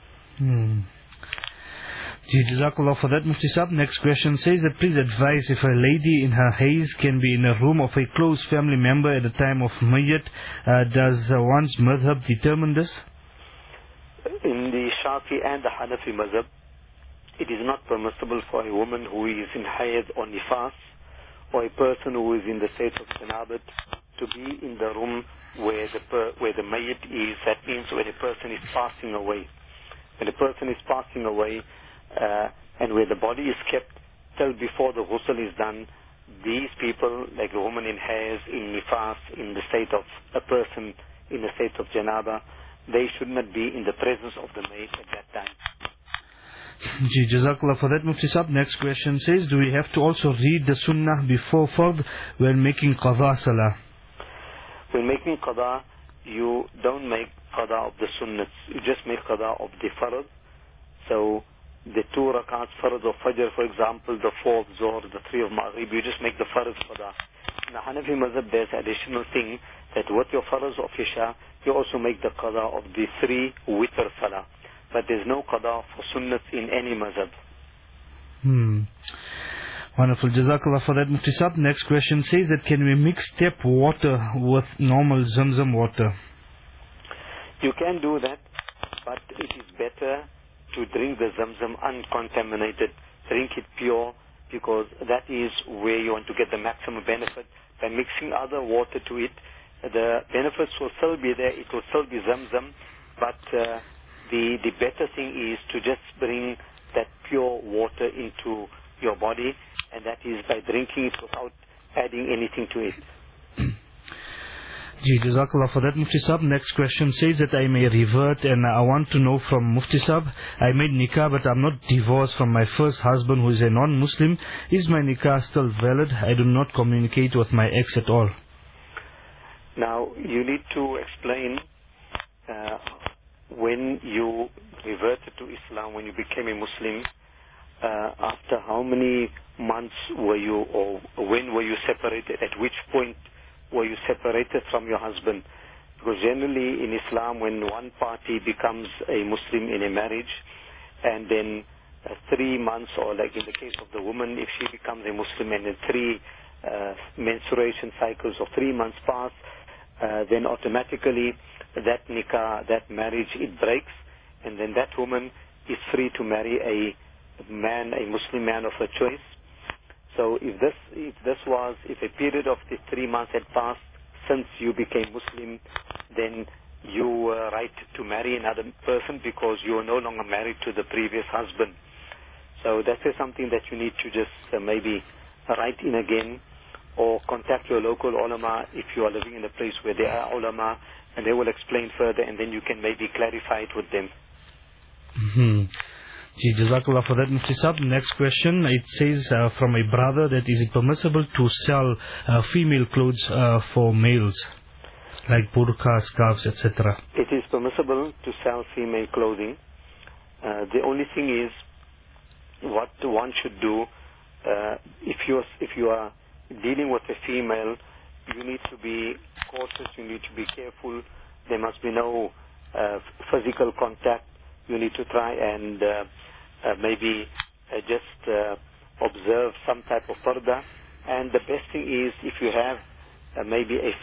Jazakallah for that, Mufti Sahib. Next question says that please advise if a lady in her haze can be in a room of a close family member at the time of mayyat. Does one's madhab determine this? In the Shafi and the Hanafi madhab, it is not permissible for a woman who is in hayd or nifas, or a person who is in the state of janabat, to be in the room where the mayyit is. That means when a person is passing away. When a person is passing away, and where the body is kept till before the ghusl is done, these people, like a woman in hayd, in nifas, in the state of a person in the state of janaba, they should not be in the presence of the maid at that time. Jazakallah for that, Mufti Sahib. Next question says, do we have to also read the sunnah before fard when making qada salah? When making qada, you don't make qada of the sunnahs. You just make qada of the farad. So the 2 rakats farad of fajr, for example, the 4 of zuhr, the 3 of maghrib, you just make the farad qada. In the Hanafi mazhab, there's additional thing that with your farad of isha, you also make the qada of the 3 witr salah. But there's no qada for sunnats in any mazhab. Wonderful. Jazakallah for that, Mufti Sahib. Next question says that can we mix tap water with normal Zamzam water? You can do that, but it is better to drink the Zamzam uncontaminated. Drink it pure, because that is where you want to get the maximum benefit. By mixing other water to it, the benefits will still be there. It will still be Zamzam, but the better thing is to just bring that pure water into your body, and that is by drinking it without adding anything to it. Jazakallah for that, Mufti Sahib. Next question says that I may revert, and I want to know from Mufti Sahib, I made nikah but I'm not divorced from my first husband who is a non-Muslim. Is my nikah still valid? I do not communicate with my ex at all. Now, you need to explain when you reverted to Islam, when you became a Muslim, after how many months were you, or when were you separated? At which point were you separated from your husband? Because generally in Islam, when one party becomes a Muslim in a marriage, and then 3 months, or like in the case of the woman, if she becomes a Muslim and then 3 menstruation cycles of 3 months pass, then automatically that nikah, that marriage, it breaks, and then that woman is free to marry a man, a Muslim man of her choice. So if a period of the 3 months had passed since you became Muslim, then you were right to marry another person because you are no longer married to the previous husband. So that is something that you need to just maybe write in again, or contact your local ulama if you are living in a place where there are ulama, and they will explain further, and then you can maybe clarify it with them. Jazakallah for that, Mufti Sahib. Next question, it says from a brother that is it permissible to sell female clothes for males, like burqa, scarves, etc.? It is permissible to sell female clothing. The only thing is, what one should do, if you are dealing with a female, you need to be cautious, you need to be careful. There must be no physical contact. You need to try and maybe just observe some type of parda. And the best thing is, if you have maybe a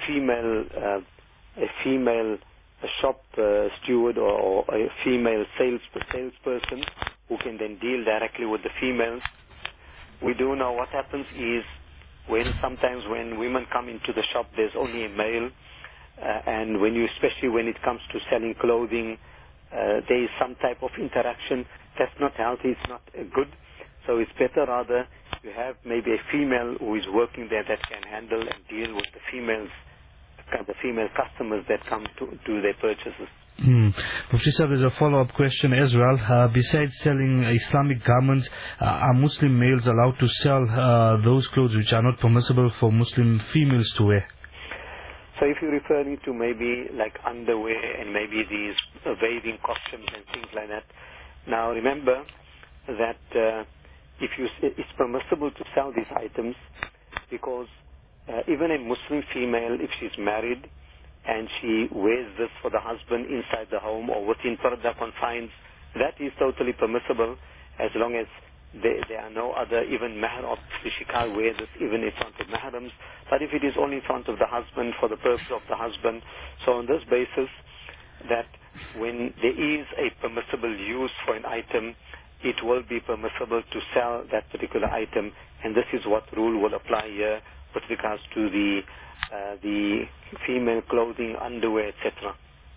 female shop steward or a female salesperson who can then deal directly with the females. We do know what happens is, sometimes when women come into the shop, there's only a male, and especially when it comes to selling clothing, there is some type of interaction. That's not healthy, it's not good. So it's better rather you have maybe a female who is working there that can handle and deal with the female customers that come to do their purchases. Mufti Sahib, there's a follow-up question as well. Besides selling Islamic garments, are Muslim males allowed to sell those clothes which are not permissible for Muslim females to wear? So if you're referring to maybe like underwear and maybe these bathing costumes and things like that, now remember that it's permissible to sell these items, because even a Muslim female, if she's married and she wears this for the husband inside the home or within parda confines, that is totally permissible, as long as there are no other, even mahr, obviously she can't wear this even in front of mahrams, but if it is only in front of the husband for the purpose of the husband, so on this basis, that when there is a permissible use for an item, it will be permissible to sell that particular item, and this is what rule will apply here with regards to the female clothing, underwear, etc.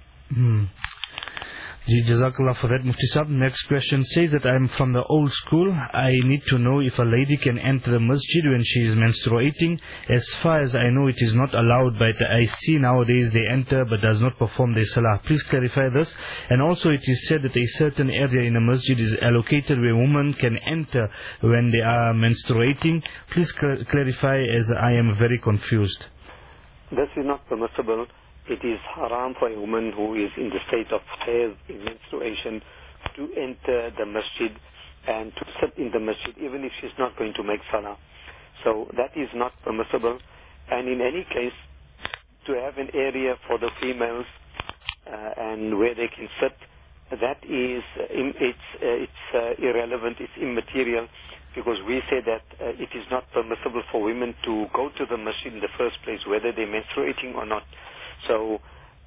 Jazakallah for that, Mufti Sahib. Next question says that I'm from the old school. I need to know if a lady can enter the masjid when she is menstruating. As far as I know, it is not allowed, but I see nowadays they enter but does not perform their salah. Please clarify this. And also it is said that a certain area in a masjid is allocated where women can enter when they are menstruating. Please clarify, as I am very confused. This is not permissible. It is haram for a woman who is in the state of haid, in menstruation, to enter the masjid and to sit in the masjid, even if she's not going to make salah. So that is not permissible. And in any case, to have an area for the females and where they can sit, that is it's irrelevant, it's immaterial, because we say that it is not permissible for women to go to the masjid in the first place, whether they're menstruating or not. So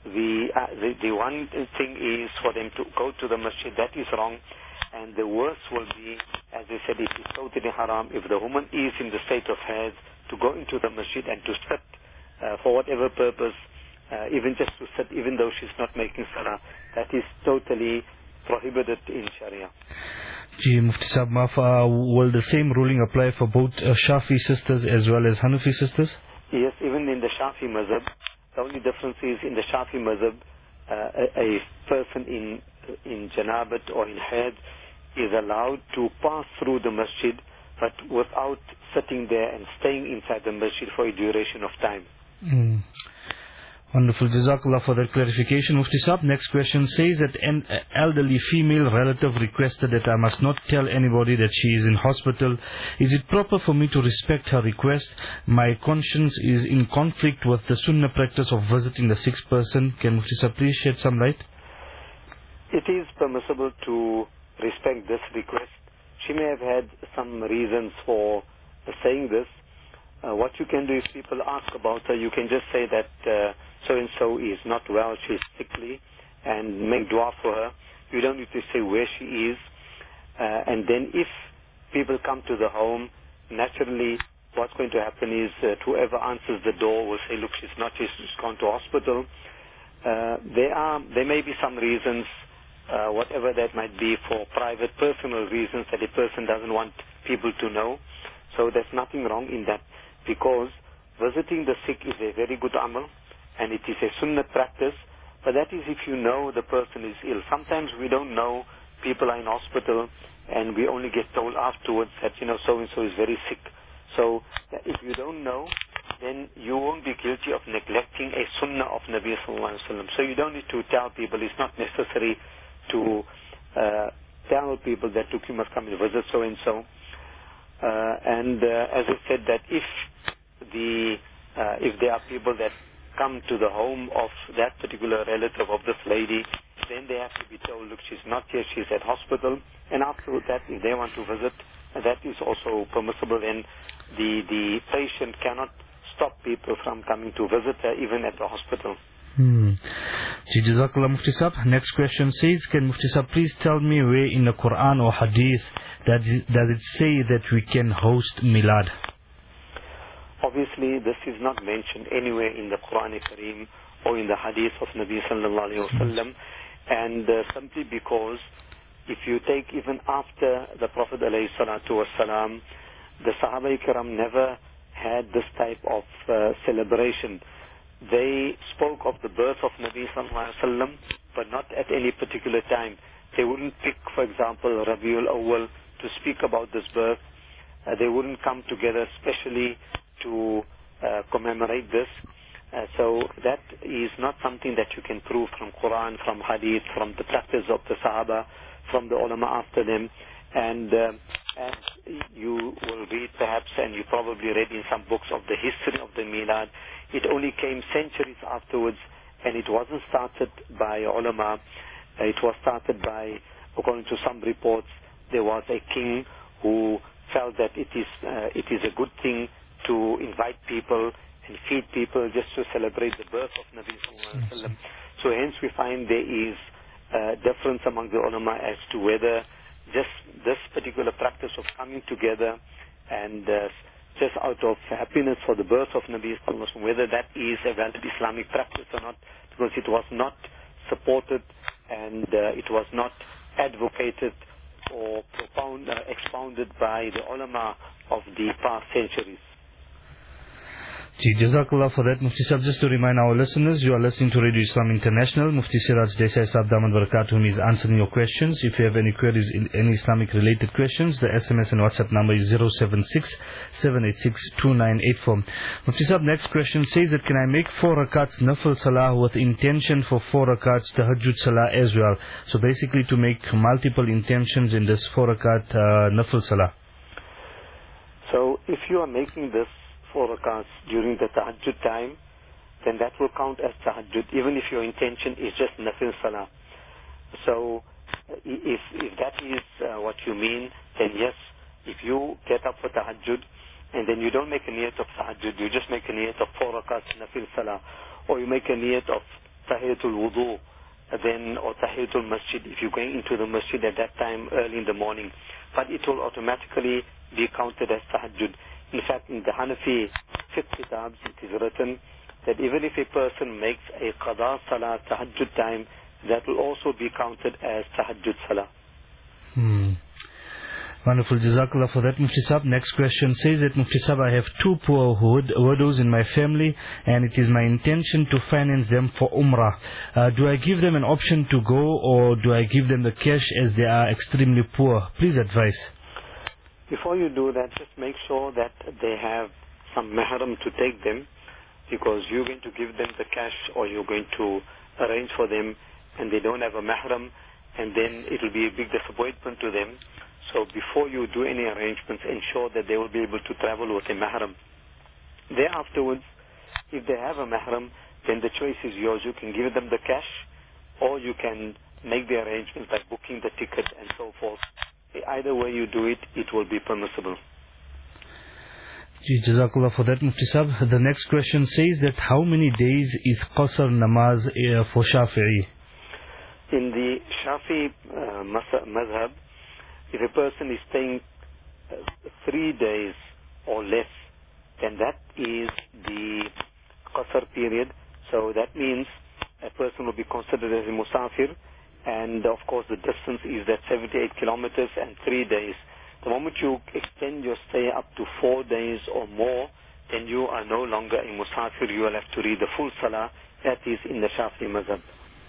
the one thing is for them to go to the masjid. That is wrong, and the worst will be, as I said, it is totally haram if the woman is in the state of haid to go into the masjid and to sit for whatever purpose, even just to sit, even though she's not making salah. That is totally prohibited in Sharia. Mufti Sahib, will the same ruling apply for both Shafi sisters as well as Hanafi sisters? Yes, even in the Shafi mazhab. The only difference is in the Shafi mazhab, a person in janabat or in haid is allowed to pass through the masjid, but without sitting there and staying inside the masjid for a duration of time. Wonderful. Jazakallah for that clarification, Mufti Sahib. Next question says that an elderly female relative requested that I must not tell anybody that she is in hospital. Is it proper for me to respect her request? My conscience is in conflict with the sunnah practice of visiting the sick person. Can Mufti Sahib please shed some light? It is permissible to respect this request. She may have had some reasons for saying this. What you can do, if people ask about her, you can just say that so-and-so is not well, she is sickly, and make dua for her. You don't need to say where she is. And then if people come to the home, naturally what's going to happen is whoever answers the door will say, look, she's gone to hospital. There may be some reasons, whatever that might be, for private, personal reasons that a person doesn't want people to know. So there's nothing wrong in that, because visiting the sick is a very good amal, and it is a sunnah practice. But that is if you know the person is ill. Sometimes we don't know people are in hospital and we only get told afterwards that, so-and-so is very sick. So if you don't know, then you won't be guilty of neglecting a sunnah of Nabi sallallahu alaihi wasallam. So you don't need to tell people. It's not necessary to tell people that you must come and visit so-and-so. And as I said, that if there are people that come to the home of that particular relative of this lady, then they have to be told, look, she's not here, she's at hospital. And after that, if they want to visit, that is also permissible. And the patient cannot stop people from coming to visit her, even at the hospital. Jazakallah Mufti Sahab. Next question says, can Mufti Sahab please tell me where in the Quran or Hadith does it say that we can host Milad? Obviously, this is not mentioned anywhere in the Quran Kareem or in the Hadith of Nabi sallallahu alaihi wasallam, and simply because if you take even after the Prophet alayhi salatu wasalam, the Sahaba Ikram never had this type of celebration. They spoke of the birth of Nabi sallallahu alaihi wasallam, but not at any particular time. They wouldn't pick, for example, Rabiul Awwal to speak about this birth. They wouldn't come together specially to commemorate this. So that is not something that you can prove from Quran, from Hadith, from the practice of the Sahaba, from the ulama after them. And as you will read perhaps, and you probably read in some books of the history of the Milad, it only came centuries afterwards, and it wasn't started by ulama. It was started by, according to some reports, there was a king who felt that it is a good thing to invite people and feed people just to celebrate the birth of Nabi sallallahu alaihi wasallam. So hence we find there is a difference among the ulama as to whether just this particular practice of coming together and just out of happiness for the birth of Nabi sallallahu alaihi wasallam, whether that is a valid Islamic practice or not, because it was not supported and it was not advocated or expounded by the ulama of the past centuries. Jazakallah for that, Mufti Sahab. Just to remind our listeners, you are listening to Radio Islam International. Mufti Siraj Desai Sahab Daman Barakatuhum is answering your questions. If you have any queries, any Islamic related questions, the SMS and WhatsApp number is 076-786-2984. Mufti Sahab, next question says that, can I make 4 rakats nafil salah with intention for 4 rakats tahajjud salah as well? So basically to make multiple intentions in this 4 rakat nafil salah. So if you are making this 4 rakats during the tahajjud time, then that will count as tahajjud, even if your intention is just nafil salah. So if that is what you mean, then yes, if you get up for tahajjud and then you don't make a niyat of tahajjud, you just make a niyat of 4 rakats nafil salah, or you make a niyat of tahiyatul wudu, then, or tahiyatul masjid if you're going into the masjid at that time early in the morning, but it will automatically be counted as tahajjud. In fact, in the Hanafi fiqh kitabs, it is written that even if a person makes a qada salah tahajjud time, that will also be counted as tahajjud salah. Wonderful. Jazakallah for that, Mufti Sahab. Next question says that, Mufti Sahab, I have 2 poor widows in my family and it is my intention to finance them for Umrah. Do I give them an option to go, or do I give them the cash as they are extremely poor? Please advise. Before you do that, just make sure that they have some mahram to take them, because you're going to give them the cash or you're going to arrange for them and they don't have a mahram, and then it will be a big disappointment to them. So before you do any arrangements, ensure that they will be able to travel with a mahram. Thereafterwards, if they have a mahram, then the choice is yours. You can give them the cash, or you can make the arrangements by booking the ticket and so forth. Either way you do it, it will be permissible. Jazakallah for that, Mufti Sahab. The next question says that, how many days is Qasr namaz for Shafi'i? In the Shafi'i madhab, if a person is staying 3 days or less, then that is the Qasr period. So that means a person will be considered as a musafir. And of course the distance is that 78 kilometers and 3 days. The moment you extend your stay up to 4 days or more, then you are no longer a musafir. You will have to read the full salah. That is in the Shafi'i mazhab.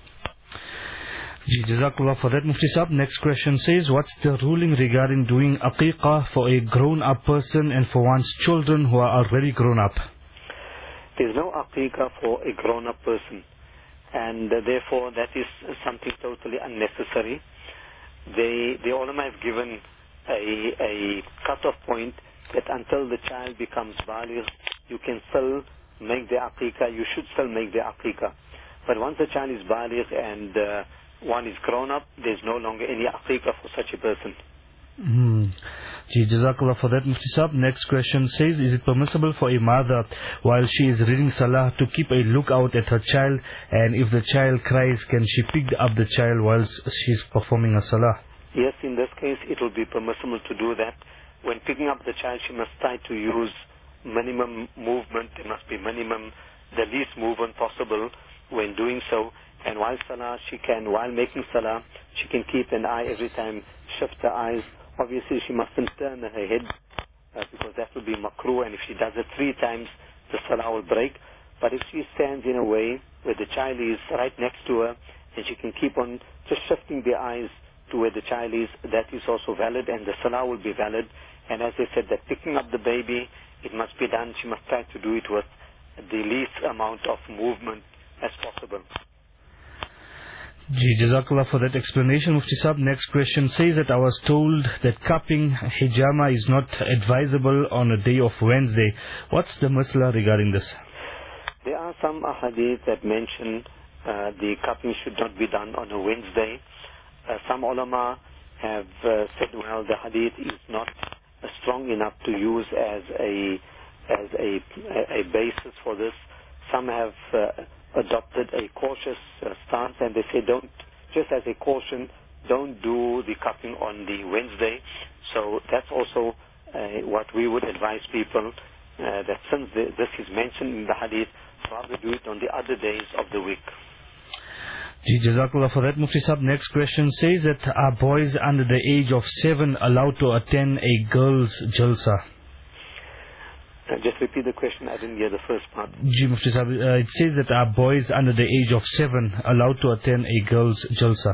Jazakallah for that, Mufti Saab. Next question says, what's the ruling regarding doing aqiqah for a grown-up person and for one's children who are already grown up? There's no aqiqah for a grown-up person, and therefore that is something totally unnecessary. The ulama have given a cut-off point that until the child becomes baligh, you can still make the aqiqah, you should still make the aqiqah. But once the child is baligh and one is grown up, there's no longer any aqiqah for such a person. Jazakallah for that, Mufti Saab. Next question says, is it permissible for a mother while she is reading salah to keep a lookout at her child, and if the child cries, can she pick up the child whilst she's performing a salah? Yes, in this case it will be permissible to do that. When picking up the child, she must try to use minimum movement. There must be the least movement possible when doing so. And while making salah, she can keep an eye every time, shift her eyes. Obviously, she mustn't turn her head because that will be makruh, and if she does it 3 times, the salah will break. But if she stands in a way where the child is right next to her, and she can keep on just shifting the eyes to where the child is, that is also valid, and the salah will be valid. And as I said, that picking up the baby, it must be done, she must try to do it with the least amount of movement as possible. Jazakallah for that explanation, Mufti Saab. Next question says that I was told that cupping hijama is not advisable on a day of Wednesday. What's the masla regarding this? There are some ahadith that mention the cupping should not be done on a Wednesday. Some ulama have said, well, the hadith is not strong enough to use as a basis for this. Some have adopted a cautious stance, and they say, just as a caution, don't do the cupping on the Wednesday. So that's also what we would advise people, that since this is mentioned in the hadith, rather do it on the other days of the week. Jazakallah for that, Mufti Saab. Next question says that are boys under the age of 7 allowed to attend a girls' jalsa? Just repeat the question, I didn't hear the first part. Mufti Saab, it says that are boys under the age of 7 allowed to attend a girls' jalsa?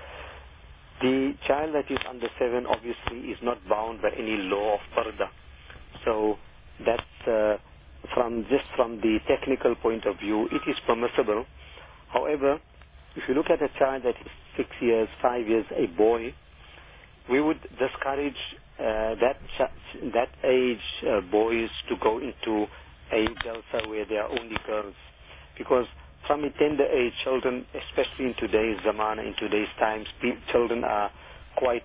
The child that is under 7 obviously is not bound by any law of parda. So that's from the technical point of view, it is permissible. However, if you look at a child that is 6 years, 5 years, a boy, we would discourage that age boys to go into a jalsa where there are only girls, because from a tender age, children, especially in today's zamana, in today's times, children are quite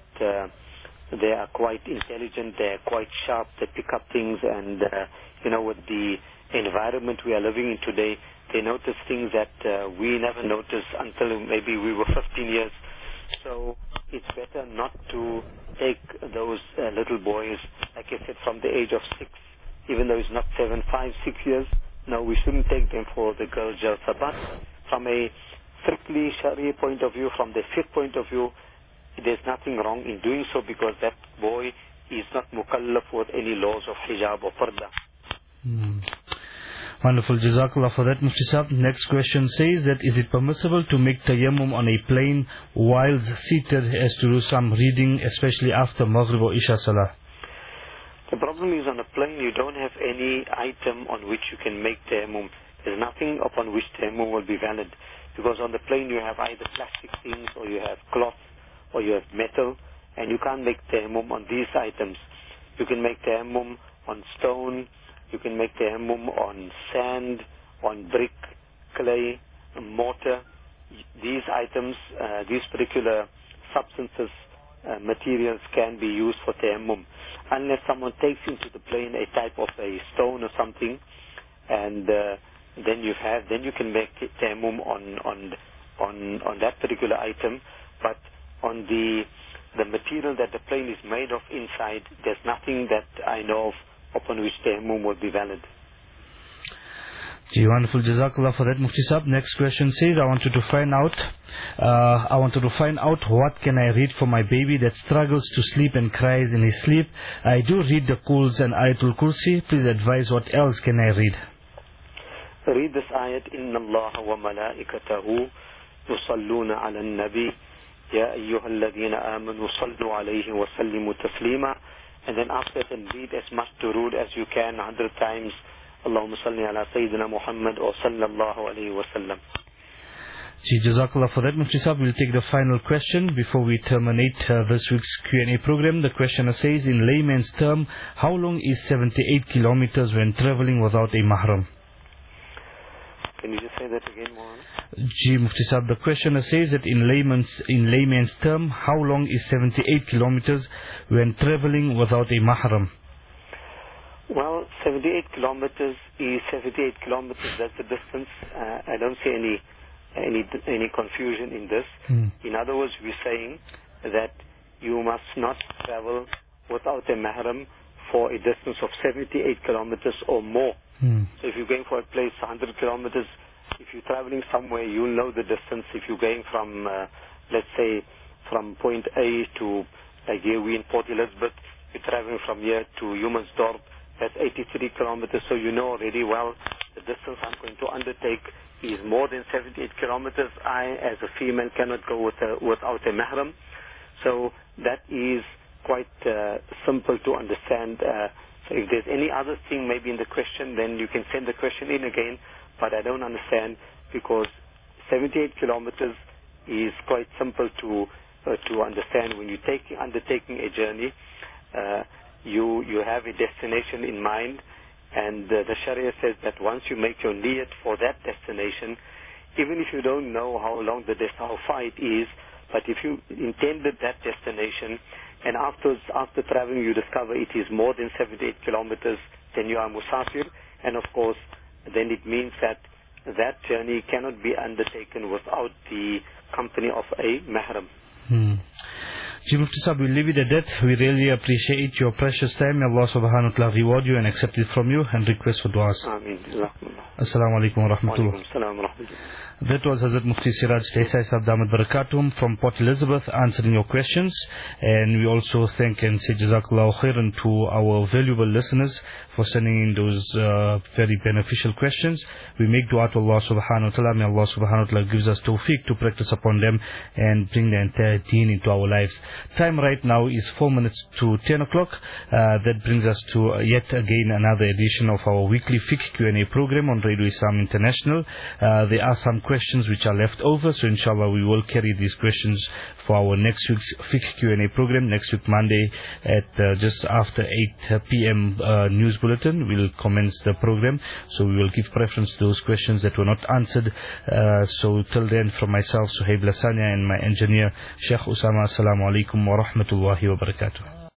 intelligent, they are quite sharp, they pick up things, and with the environment we are living in today, they notice things that we never noticed until maybe we were 15 years. So it's better not to take those little boys, like I said, from the age of 6, even though it's not 7, 5, 6 years. No, we shouldn't take them for the girls' jalsa. But from a strictly Sharia point of view, from the fiqh point of view, there's nothing wrong in doing so, because that boy is not mukallaf with any laws of hijab or parda. Wonderful. Jazakallah for that, Mufti Saab. Next question says that is it permissible to make tayammum on a plane whilst seated as to do some reading, especially after Maghrib or Isha Salah? The problem is, on a plane you don't have any item on which you can make tayammum. There's nothing upon which tayammum will be valid, because on the plane you have either plastic things, or you have cloth, or you have metal, and you can't make tayammum on these items. You can make tayammum on stone, you can make tayammum on sand, on brick, clay, mortar. These items, these particular substances, materials can be used for tayammum, unless someone takes into the plane a type of a stone or something, and then you can make tayammum on that particular item. But on the material that the plane is made of inside, there's nothing that I know of upon which tayammum will be valid. Wonderful. Jazakallah for that, Mufti Saab. Next question says, I wanted to find out what can I read for my baby that struggles to sleep and cries in his sleep. I do read the Quls and Ayatul Kursi. Please advise what else can I read? Read this ayat, Inna Allah wa malaikatahu yusalluna ala nabi يا أيها الذين آمنوا صلوا عليه وسلموا تسليما. And then after that, and read as much durood as you can 100 times. اللهم صل على سيدنا محمد or صلى الله عليه وسلم. Jazakallah for that. Mufti Sahib, we'll take the final question before we terminate this week's Q&A program. The questioner says, in layman's term, how long is 78 kilometers when traveling without a mahram? Can you just say that again, Mohan? Ji Mufti Sahib, the questioner says that in layman's term, how long is 78 kilometers when traveling without a mahram? Well, 78 kilometers is 78 kilometers. That's the distance. I don't see any confusion in this. In other words, we're saying that you must not travel without a mahram for a distance of 78 kilometers or more. So if you're going for a place 100 kilometers, if you're traveling somewhere, you'll know the distance. If you're going from, let's say, from point A to, like here we in Port Elizabeth, you're traveling from here to Humansdorp, that's 83 kilometers, so you know already well the distance I'm going to undertake is more than 78 kilometers. I, as a female, cannot go without a mahram. So that is quite simple to understand. So if there's any other thing maybe in the question, then you can send the question in again, but I don't understand, because 78 kilometers is quite simple to understand. When you're undertaking a journey, you have a destination in mind, and the Sharia says that once you make your niyat for that destination, even if you don't know how far it is, but if you intended that destination, and after traveling you discover it is more than 78 kilometers, then you are musafir, and of course then it means that that journey cannot be undertaken without the company of a mahram. Mufti Sahib, we'll leave it at that. We really appreciate your precious time. May Allah subhanahu wa ta'ala reward you and accept it from you, and request for du'as. Ameen. Assalamu alaikum wa rahmatullah. That was Hazrat Mufti Siraj Desai Sahib Damat Barakatum from Port Elizabeth answering your questions. And we also thank and say Jazakallahu khairan to our valuable listeners for sending in those very beneficial questions. We make dua to Allah subhanahu wa ta'ala. May Allah subhanahu wa ta'ala gives us tawfiq to practice upon them and bring the entire deen into our lives. Time right now is 4 minutes to 10 o'clock. That brings us to yet again another edition of our weekly fiqh Q&A program on Radio Islam International. There are some questions which are left over, so inshallah we will carry these questions for our next week's fiqh Q&A program. Next week Monday at just after 8 p.m. News Bulletin, we'll commence the program, so we will give preference to those questions that were not answered. So till then, from myself, Suhaib Lasanya, and my engineer Sheikh Usama, Assalamu alaikum wa rahmatullahi wa barakatuh.